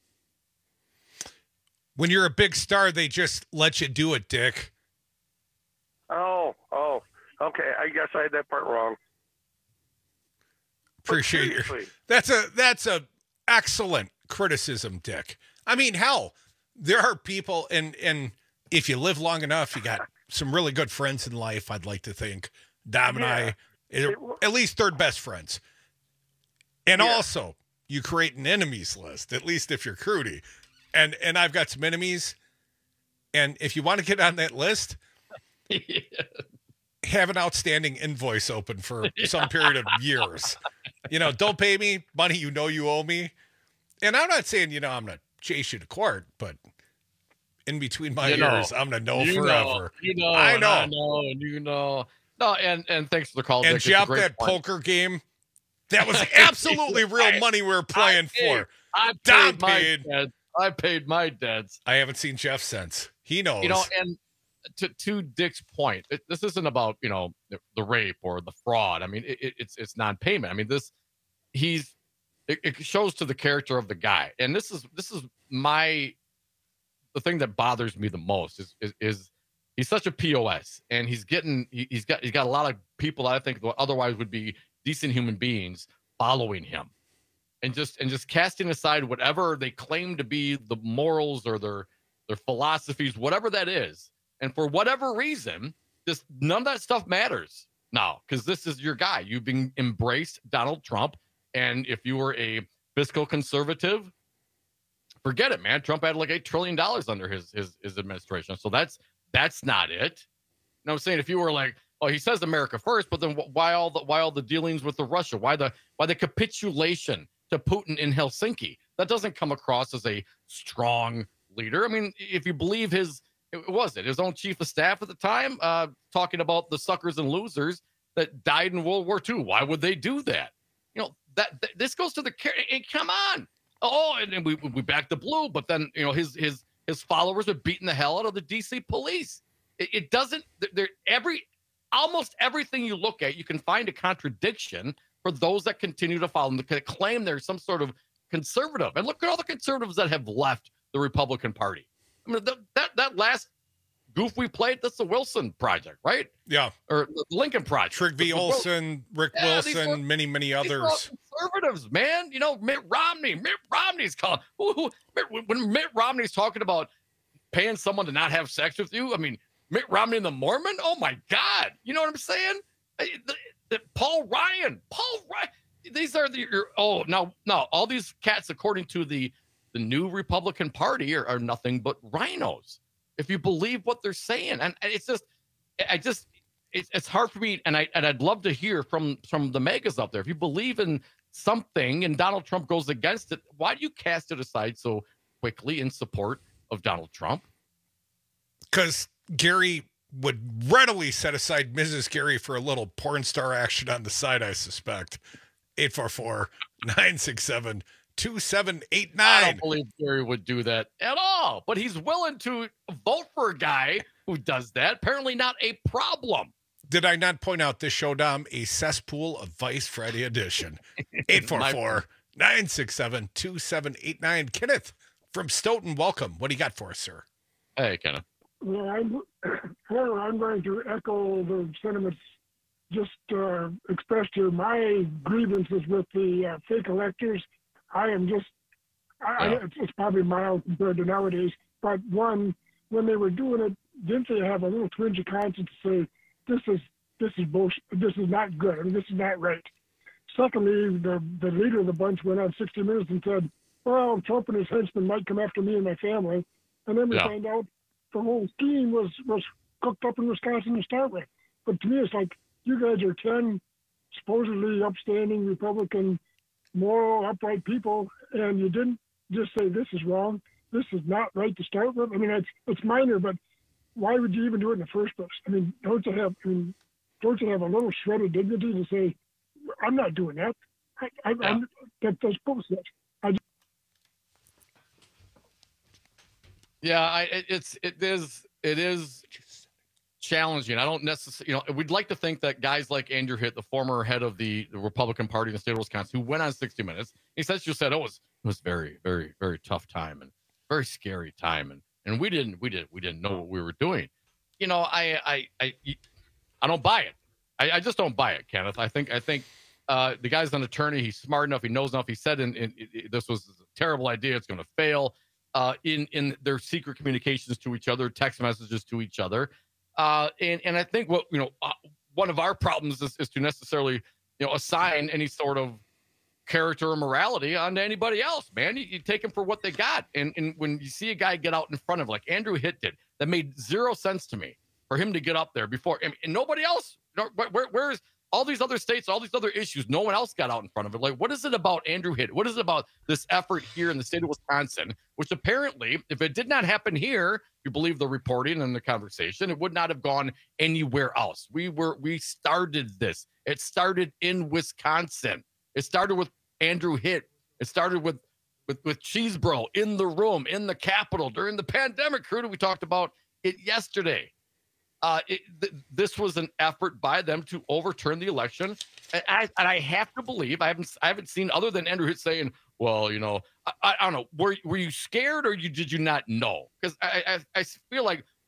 When you're a big star, they just let you do it, Dick. Oh, oh, okay. I guess I had that part wrong. Appreciate your. That's a that's a excellent criticism, Dick. I mean, hell, there are people, and and if you live long enough, you got some really good friends in life. I'd like to think Dom and Yeah. I, are at least third best friends. And also, you create an enemies list, at least if you're Crudy. And and I've got some enemies. And if you want to get on that list, have an outstanding invoice open for some period of years. You know, don't pay me money you know you owe me. And I'm not saying, you know, I'm going to chase you to court, but in between my You know. ears, I'm going to know You forever. know, you know, I and know. I know, and you know. No, and and thanks for the call, And Dick. It's a Jeff, great that point. poker game, that was absolutely real money we were playing for. I Dom paid my paid. debts. I paid my debts. I haven't seen Jeff since. He knows. You know, and to to Dick's point, it, this isn't about, you know, the, the rape or the fraud. I mean, it, it, it's it's non-payment. I mean, this he's it, it shows to the character of the guy, and this is this is my the thing that bothers me the most is is, is he's such a P O S, and he's getting he, he's got he's got a lot of people that I think otherwise would be decent human beings following him, and just and just casting aside whatever they claim to be the morals or their their philosophies, whatever that is, and for whatever reason, just none of that stuff matters now, because this is your guy. You've been embraced Donald Trump, and if you were a fiscal conservative, forget it, man. Trump had like eight trillion dollars under his his his administration, so that's that's not it. You know what I'm saying? If you were like, oh, he says America first, but then why all the why all the dealings with the Russia? Why the why the capitulation to Putin in Helsinki? That doesn't come across as a strong leader. I mean, if you believe his, it was it his own chief of staff at the time, uh, talking about the suckers and losers that died in World War Two. Why would they do that? You know, that, that this goes to the and come on. Oh, and then we we back the blue, but then you know his his his followers are beating the hell out of the D C police. It, it doesn't. There every almost everything you look at, you can find a contradiction for those that continue to follow them, that claim there's some sort of conservative. And look at all the conservatives that have left the Republican Party. I mean, the, that that last goof we played, that's the Wilson Project, right? Yeah. Or the Lincoln Project. Trigby Olson, Rick yeah, Wilson, were, many, many others. Conservatives, man. You know, Mitt Romney. Mitt Romney's calling. Who, who, when Mitt Romney's talking about paying someone to not have sex with you, I mean, Mitt Romney and the Mormon? Oh, my God. You know what I'm saying? The, the, Paul Ryan. Paul Ryan. These are the, your, oh, now, now, all these cats, according to the, the new Republican Party, are, are nothing but rhinos. If you believe what they're saying. And it's just, I just, it's, it's hard for me. And I, and I'd love to hear from, from the megas out there. If you believe in something and Donald Trump goes against it, why do you cast it aside so quickly in support of Donald Trump? Because Gary would readily set aside Missus Gary for a little porn star action on the side, I suspect. eight four four, nine six seven, two seven eight nine. I don't believe Gary would do that at all, but he's willing to vote for a guy who does that. Apparently not a problem. Did I not point out this show, Dom, a cesspool of Vice Friday edition? eight four four, nine six seven, two seven eight nine. Kenneth from Stoughton, welcome. What do you got for us, sir? Hey, Kenneth. Well, I'm, well, I'm going to echo the sentiments just uh, expressed here. My grievances with the uh, fake electors, I am just, I, yeah. I, it's, it's probably mild compared to nowadays, but one, when they were doing it, didn't they have a little twinge of conscience to say, this is, this is bullshit, this is not good, I mean, this is not right. Secondly, the, the leader of the bunch went on sixty minutes and said, well, Trump and his henchmen might come after me and my family, and then we yeah. find out the whole scheme was, was cooked up in Wisconsin to start with. But to me, it's like, you guys are ten supposedly upstanding Republican, moral, upright people, and you didn't just say this is wrong, this is not right to start with. I mean, it's it's minor, but why would you even do it in the first place? I mean, don't you have I mean, don't you have a little shred of dignity to say, I'm not doing that. I, I, yeah. I'm, that that's bullshit. I just... Yeah, I, it, it's it is it is. challenging. I don't necessarily, you know, we'd like to think that guys like Andrew Hitt, the former head of the, the Republican Party in the state of Wisconsin, who went on sixty minutes, he says, just said, oh, it was, it was very, very, very tough time and very scary time. And, and we didn't, we didn't, we didn't know what we were doing. You know, I, I, I, I don't buy it. I, I just don't buy it, Kenneth. I think, I think uh, the guy's an attorney. He's smart enough. He knows enough. He said, in, in, in this was a terrible idea. It's going to fail uh, in, in their secret communications to each other, text messages to each other. Uh, and, and I think what, you know, uh, one of our problems is, is to necessarily, you know, assign any sort of character or morality onto anybody else, man. You, you take them for what they got. And, and when you see a guy get out in front of, like Andrew Hitt did, that made zero sense to me for him to get up there before. I mean, and nobody else, where, where, where's all these other states, all these other issues, no one else got out in front of it. Like, what is it about Andrew Hitt? What is it about this effort here in the state of Wisconsin, which apparently, if it did not happen here, you believe the reporting and the conversation, it would not have gone anywhere else. We were, we started this. It started in Wisconsin. It started with Andrew Hitt. It started with, with, with Cheesebro in the room, in the Capitol during the pandemic. Crew, we talked about it yesterday. Uh, it, th- this was an effort by them to overturn the election, and I, and I have to believe I haven't I haven't seen other than Andrew Hitt saying, "Well, you know, I, I don't know, were were you scared or you did you not know?" Because I, I I feel like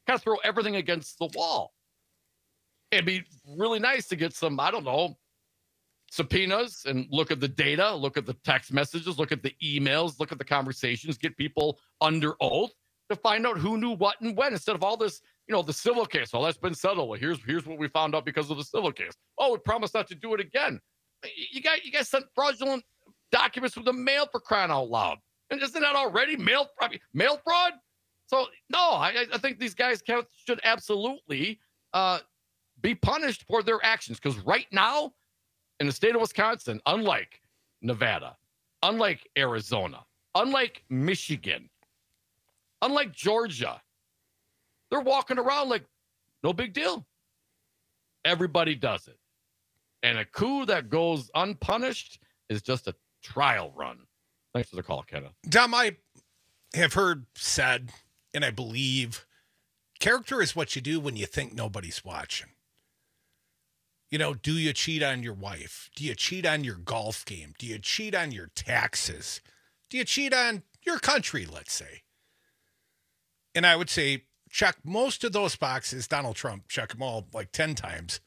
kind of throw everything against the wall. It'd be really nice to get some, I don't know, subpoenas and look at the data, look at the text messages, look at the emails, look at the conversations, get people under oath to find out who knew what and when, instead of all this, you know, the civil case. Well, that's been settled. Well, here's here's what we found out because of the civil case. Oh, we promised not to do it again. You got you guys sent fraudulent documents through the mail, for crying out loud. And isn't that already mail I mean, mail fraud? So no, I, I think these guys can, should absolutely uh, be punished for their actions, because right now in the state of Wisconsin, unlike Nevada, unlike Arizona, unlike Michigan, unlike Georgia, they're walking around like no big deal. Everybody does it. And a coup that goes unpunished is just a trial run. Thanks for the call, Kenneth. Dom, I have heard said, and I believe, character is what you do when you think nobody's watching. You know, do you cheat on your wife? Do you cheat on your golf game? Do you cheat on your taxes? Do you cheat on your country, let's say? And I would say, check most of those boxes. Donald Trump, check them all like ten times.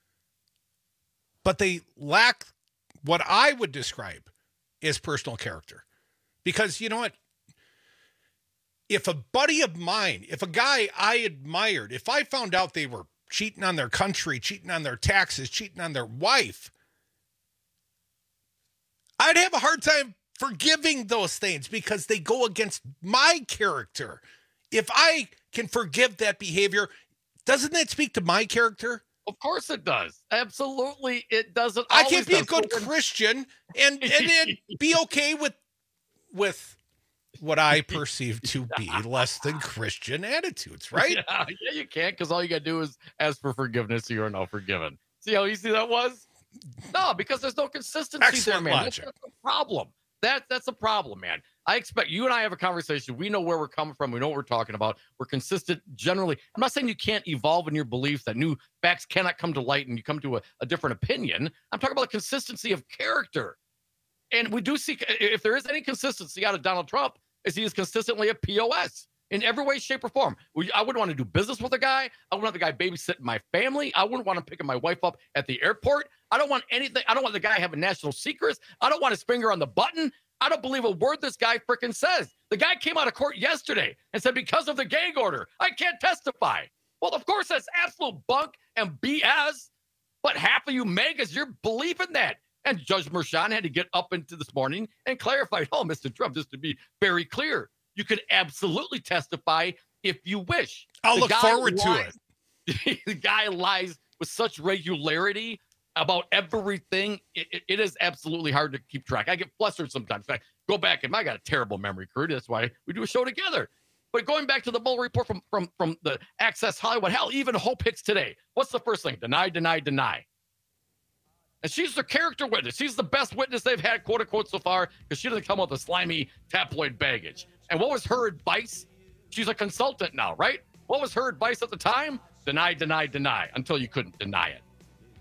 But they lack what I would describe as personal character. Because you know what? If a buddy of mine, if a guy I admired, if I found out they were cheating on their country, cheating on their taxes, cheating on their wife, I'd have a hard time forgiving those things because they go against my character. If I can forgive that behavior, doesn't that speak to my character? Of course it does. Absolutely, it doesn't. I can't be a good Christian and and, and be okay with with what I perceive to be less than Christian attitudes, right? Yeah, yeah you can't, because all you got to do is ask for forgiveness. You are now forgiven. See how easy that was? No, because there's no consistency Excellent there, man. logic. That's, that's the problem. That, that's a problem, man. I expect you and I have a conversation. We know where we're coming from. We know what we're talking about. We're consistent generally. I'm not saying you can't evolve in your beliefs, that new facts cannot come to light and you come to a, a different opinion. I'm talking about the consistency of character. And we do see, if there is any consistency out of Donald Trump, is he is consistently a P O S in every way, shape, or form. I wouldn't want to do business with a guy. I wouldn't want the guy babysitting my family. I wouldn't want him picking my wife up at the airport. I don't want anything. I don't want the guy having national secrets. I don't want his finger on the button. I don't believe a word this guy freaking says. The guy came out of court yesterday and said, because of the gag order, I can't testify. Well, of course, that's absolute bunk and B S. But half of you megas, you're believing that. And Judge Merchan had to get up into this morning and clarify, oh, Mister Trump, just to be very clear, you could absolutely testify if you wish. I'll The look guy forward lies, to it. The guy lies with such regularity about everything. It, it, it is absolutely hard to keep track. I get flustered sometimes. I go back and I got a terrible memory, Kurt. That's why we do a show together. But going back to the Mueller report from, from, from the Access Hollywood, hell, even Hope Hicks today, what's the first thing? Deny, deny, deny. And she's the character witness. She's the best witness they've had, quote unquote, so far, because she doesn't come with a slimy tabloid baggage. And what was her advice? She's a consultant now, right? What was her advice at the time? Deny, deny, deny, until you couldn't deny it.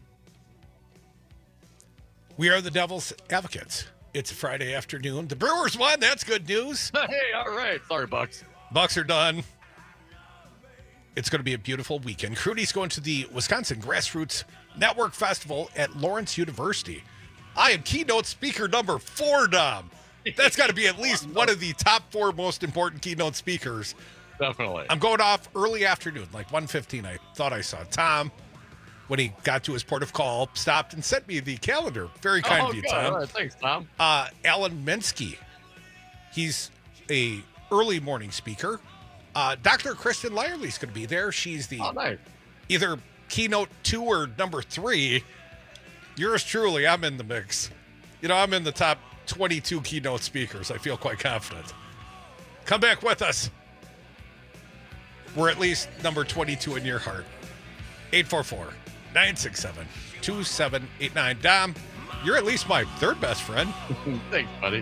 We are the Devil's Advocates. It's a Friday afternoon. The Brewers won. That's good news. Hey, all right. Sorry, Bucks. Bucks are done. It's going to be a beautiful weekend. Crudy's going to the Wisconsin Grassroots Network Festival at Lawrence University. I am keynote speaker number four, Dom. That's got to be at least one of the top four most important keynote speakers. Definitely. I'm going off early afternoon, like one fifteen. I thought I saw Tom when he got to his port of call, stopped and sent me the calendar. Very kind oh, of you, good. Tom. All right. Thanks, Tom. Uh, Alan Minsky. He's a early morning speaker. Uh, Doctor Kristen Lyerly's going to be there. She's the oh, nice. either keynote two or number three. Yours truly, I'm in the mix. You know, I'm in the top twenty-two keynote speakers. I feel quite confident. Come back with us. We're at least number twenty-two in your heart. eight four four, nine six seven, two seven eight nine. Dom, you're at least my third best friend. Thanks, buddy.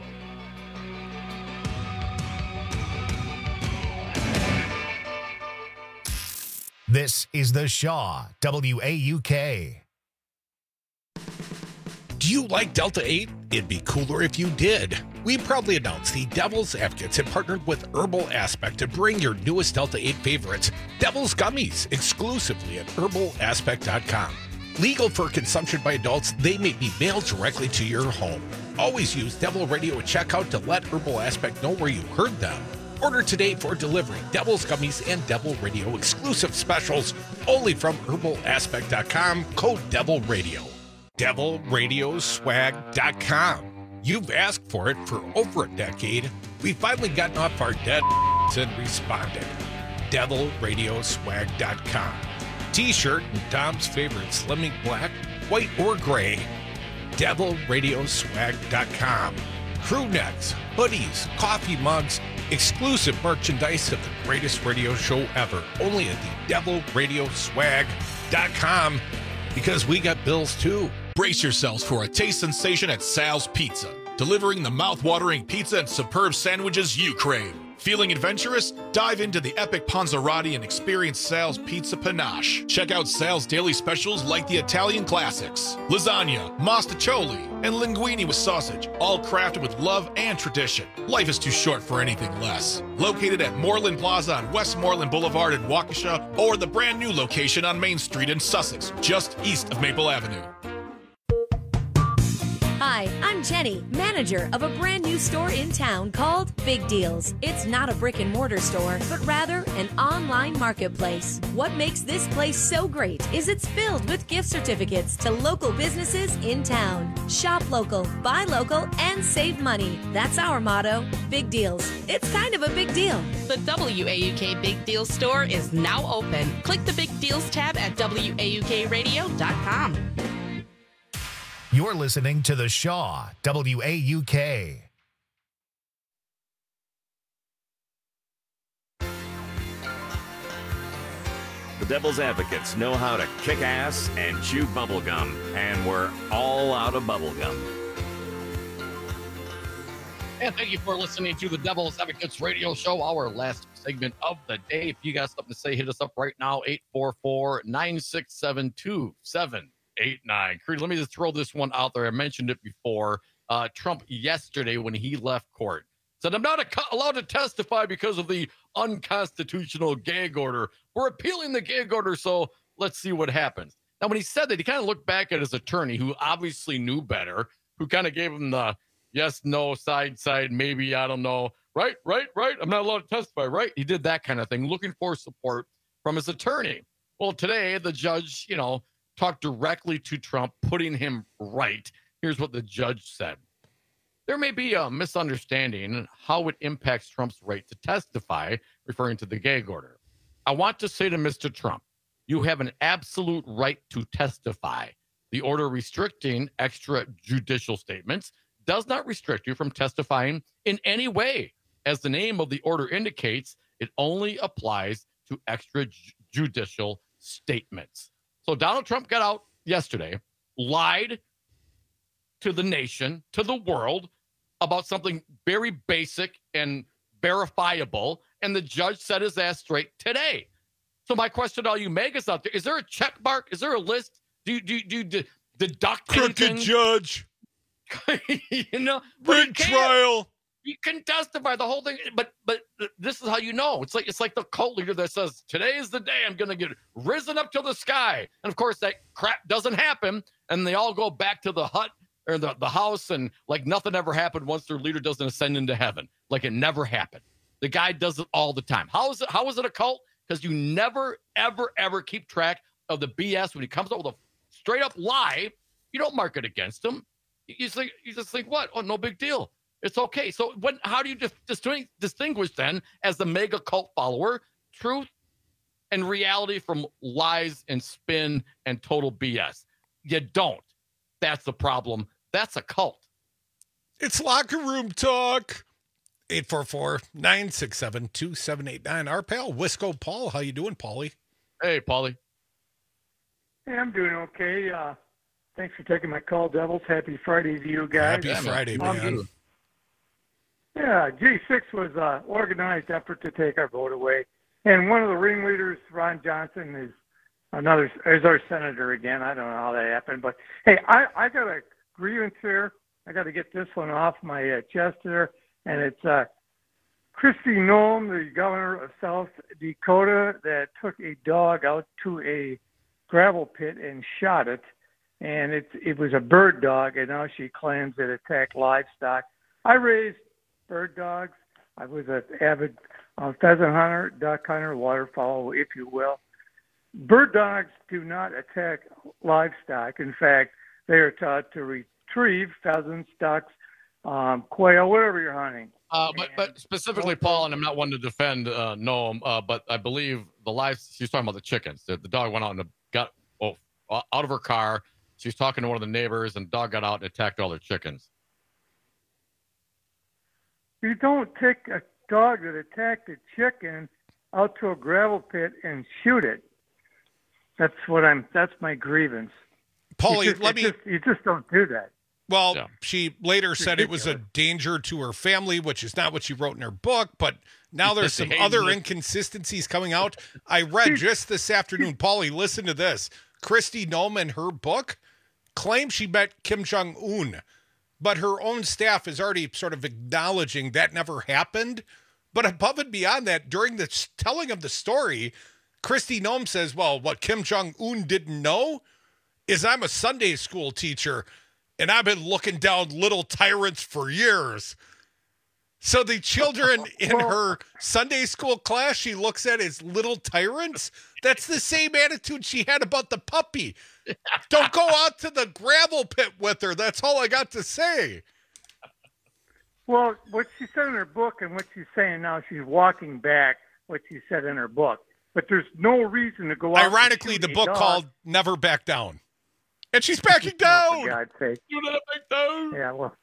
This is the Shaw W A U K. Do you like Delta eight? It'd be cooler if you did. We proudly announce the Devil's Advocates have partnered with Herbal Aspect to bring your newest Delta eight favorites, Devil's Gummies, exclusively at herbal aspect dot com. Legal for consumption by adults, they may be mailed directly to your home. Always use Devil Radio at checkout to let Herbal Aspect know where you heard them. Order today for delivery. Devil's Gummies and Devil Radio exclusive specials only from herbal aspect dot com, code Devil Radio. devil radio swag dot com. You've asked for it for over a decade. We've finally gotten off our dead and responded. devil radio swag dot com. T-shirt and Tom's favorite slimming black, white, or gray. devil radio swag dot com. Crew necks, hoodies, coffee mugs, exclusive merchandise of the greatest radio show ever. Only at the devil radio swag dot com, because we got bills too. Brace yourselves for a taste sensation at Sal's Pizza, delivering the mouth-watering pizza and superb sandwiches you crave. Feeling adventurous? Dive into the epic Panzerotti and experience Sal's Pizza Panache. Check out Sal's daily specials like the Italian classics, lasagna, mostaccioli, and linguine with sausage, all crafted with love and tradition. Life is too short for anything less. Located at Moreland Plaza on Westmoreland Boulevard in Waukesha, or the brand new location on Main Street in Sussex, just east of Maple Avenue. Hi, I'm Jenny, manager of a brand new store in town called Big Deals. It's not a brick and mortar store, but rather an online marketplace. What makes this place so great is it's filled with gift certificates to local businesses in town. Shop local, buy local, and save money. That's our motto, Big Deals. It's kind of a big deal. The W A U K Big Deals store is now open. Click the Big Deals tab at W A U K radio dot com. You're listening to The Shaw, W A U K. The Devil's Advocates know how to kick ass and chew bubblegum, and we're all out of bubblegum. And thank you for listening to the Devil's Advocates radio show, our last segment of the day. If you got something to say, hit us up right now, eight four four, nine six seven, two seven eight nine. Creed, let me just throw this one out there. I mentioned it before. Uh, Trump yesterday, when he left court, said, I'm not a, allowed to testify because of the unconstitutional gag order. We're appealing the gag order, so let's see what happens. Now, when he said that, he kind of looked back at his attorney, who obviously knew better, who kind of gave him the yes, no, side, side, maybe, I don't know. Right, right, right. I'm not allowed to testify, right? He did that kind of thing, looking for support from his attorney. Well, today, the judge, you know, talked directly to Trump, putting him right. Here's what the judge said. There may be a misunderstanding how it impacts Trump's right to testify, referring to the gag order. I want to say to Mister Trump, you have an absolute right to testify. The order restricting extrajudicial statements does not restrict you from testifying in any way. As the name of the order indicates, it only applies to extrajudicial statements. So Donald Trump got out yesterday, lied to the nation, to the world, about something very basic and verifiable, and the judge set his ass straight today. So my question to all you megas out there, is there a check mark? Is there a list? Do you, do you, do you d- deduct Crooked anything? judge. You know? Rig trial. You can testify the whole thing, but but this is how you know. It's like it's like the cult leader that says, today is the day I'm going to get risen up to the sky. And, of course, that crap doesn't happen, and they all go back to the hut or the, the house, and like nothing ever happened once their leader doesn't ascend into heaven. Like it never happened. The guy does it all the time. How is it, how is it a cult? Because you never, ever, ever keep track of the B S. When he comes up with a straight-up lie, you don't mark it against him. You just think, you just think, what? Oh, no big deal. It's okay. So when, how do you just distinguish then, as the mega cult follower, truth and reality from lies and spin and total B S? You don't. That's the problem. That's a cult. It's locker room talk. eight four four, nine six seven, two seven eight nine. Our pal, Wisco Paul. How you doing, Paulie? Hey, Paulie. Hey, I'm doing okay. Uh, thanks for taking my call, Devils. Happy Friday to you guys. Happy Friday, um, man. Yeah, G six was an organized effort to take our vote away. And one of the ringleaders, Ron Johnson, is another is our senator again. I don't know how that happened. But, hey, I, I got a grievance here I got to get this one off my uh, chest there, and it's uh, Kristi Noem, the governor of South Dakota, that took a dog out to a gravel pit and shot it, and it it was a bird dog, and now she claims it attacked livestock. I raised bird dogs. I was an avid uh, pheasant hunter, duck hunter, waterfowl, if you will. Bird dogs do not attack livestock. In fact, they are taught to retrieve pheasants, ducks, um, quail, whatever you're hunting. Uh, but but specifically, Paul, and I'm not one to defend uh, Noam, uh, but I believe the live. She's talking about the chickens. The, the dog went out and got oh, out of her car. She was talking to one of the neighbors, and the dog got out and attacked all their chickens. You don't take a dog that attacked a chicken out to a gravel pit and shoot it. That's what I'm. That's my grievance. Paulie, you just, let me. Just, you just don't do that. Well, yeah. she later said it was a danger to her family, which is not what she wrote in her book. But now there's some other inconsistencies coming out. I read just this afternoon. Paulie, listen to this. Kristi Noem in her book claims she met Kim Jong-un, but her own staff is already sort of acknowledging that never happened. But above and beyond that, during the telling of the story, Kristi Noem says, well, what Kim Jong-un didn't know is I'm a Sunday school teacher, and I've been looking down little tyrants for years. So the children in her Sunday school class she looks at as little tyrants. That's the same attitude she had about the puppy. Don't go out to the gravel pit with her. That's all I got to say. Well, what she said in her book and what she's saying now, she's walking back what she said in her book. But there's no reason to go out. Ironically, the book dog. called Never Back Down. And she's backing down. Oh, for God's sake. You never back down. Yeah, well.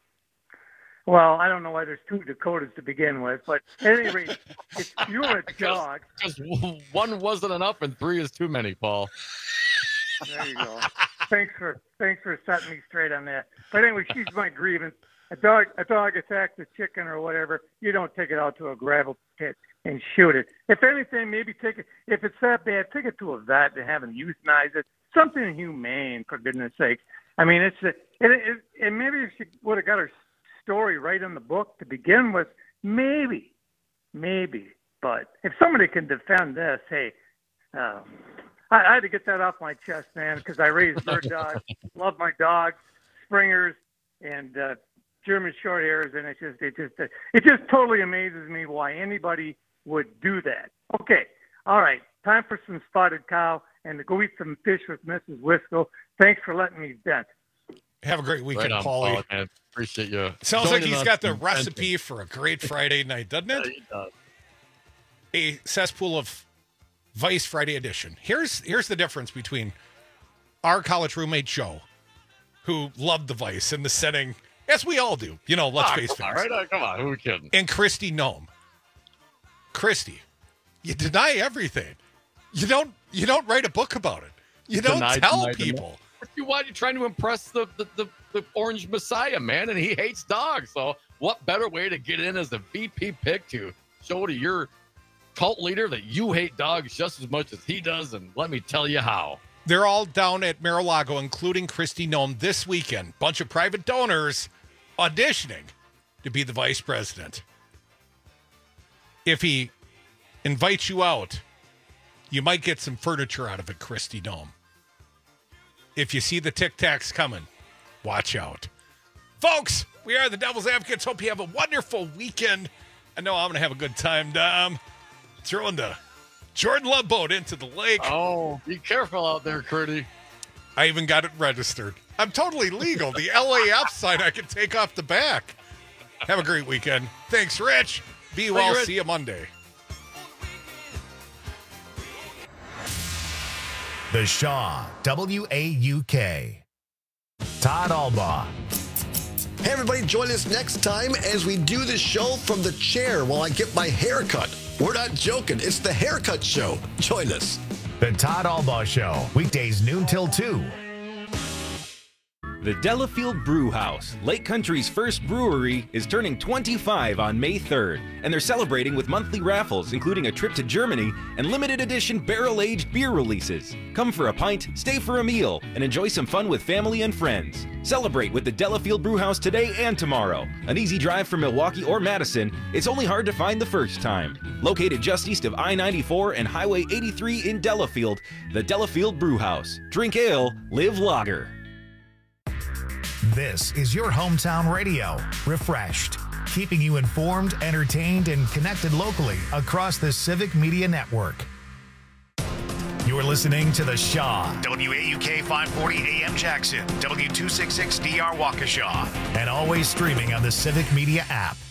Well, I don't know why there's two Dakotas to begin with, but at any rate, if you're a dog. Because one wasn't enough and three is too many, Paul. There you go. Thanks for thanks for setting me straight on that. But anyway, she's my grievance. A dog a dog attacks a chicken or whatever, you don't take it out to a gravel pit and shoot it. If anything, maybe take it. If it's that bad, take it to a vet and have them euthanize it. Something humane, for goodness sake. I mean, it's a, it, it, and maybe if she would have got her story right in the book to begin with, maybe, maybe. But if somebody can defend this, hey, uh, I, I had to get that off my chest, man, because I raised bird dogs, love my dogs, Springers, and uh, German short hairs, and it just, it just, it just totally amazes me why anybody would do that. Okay, all right, time for some spotted cow and to go eat some fish with Missus Wisco. Thanks for letting me vent. Have a great weekend, right on, Paulie. Paul, man. Appreciate you. Sounds like he's got the venting. recipe for a great Friday night, doesn't it? Yeah, he does. A cesspool of Vice Friday edition. Here's here's the difference between our college roommate Joe, who loved the Vice in the setting, as we all do. You know, let's ah, face come on, facts. right? Come on, who are we kidding? And Kristi Noem. Kristi, you deny everything. You don't you don't write a book about it. You don't Deny, tell deny, people. deny. What you want? You're trying to impress the, the, the, the orange messiah, man, and he hates dogs. So what better way to get in as the V P pick to show to your cult leader that you hate dogs just as much as he does? And let me tell you how. They're all down at Mar-a-Lago, including Kristi Noem, this weekend. Bunch of private donors auditioning to be the vice president. If he invites you out, you might get some furniture out of it, Kristi Noem. If you see the Tic Tacs coming, watch out. Folks, we are the Devil's Advocates. Hope you have a wonderful weekend. I know I'm going to have a good time, Dom. Throwing the Jordan Love boat into the lake. Oh, be careful out there, Curdy. I even got it registered. I'm totally legal. The L A F sign I can take off the back. Have a great weekend. Thanks, Rich. Be well. See you Monday. The Shaw, W A U K. Todd Albaugh. Hey, everybody, join us next time as we do the show from the chair while I get my hair cut. We're not joking. It's the Haircut Show. Join us. The Todd Albaugh Show, weekdays noon till two. The Delafield Brew House, Lake Country's first brewery, is turning twenty-five on May third, and they're celebrating with monthly raffles, including a trip to Germany and limited edition barrel-aged beer releases. Come for a pint, stay for a meal, and enjoy some fun with family and friends. Celebrate with the Delafield Brew House today and tomorrow. An easy drive from Milwaukee or Madison, it's only hard to find the first time. Located just east of I ninety-four and Highway eighty-three in Delafield, the Delafield Brew House. Drink ale, live lager. This is your hometown radio, Refreshed, keeping you informed, entertained, and connected locally across the Civic Media Network. You're listening to The Shaw, W A U K five forty A M Jackson, W two sixty-six D R Waukesha, and always streaming on the Civic Media app.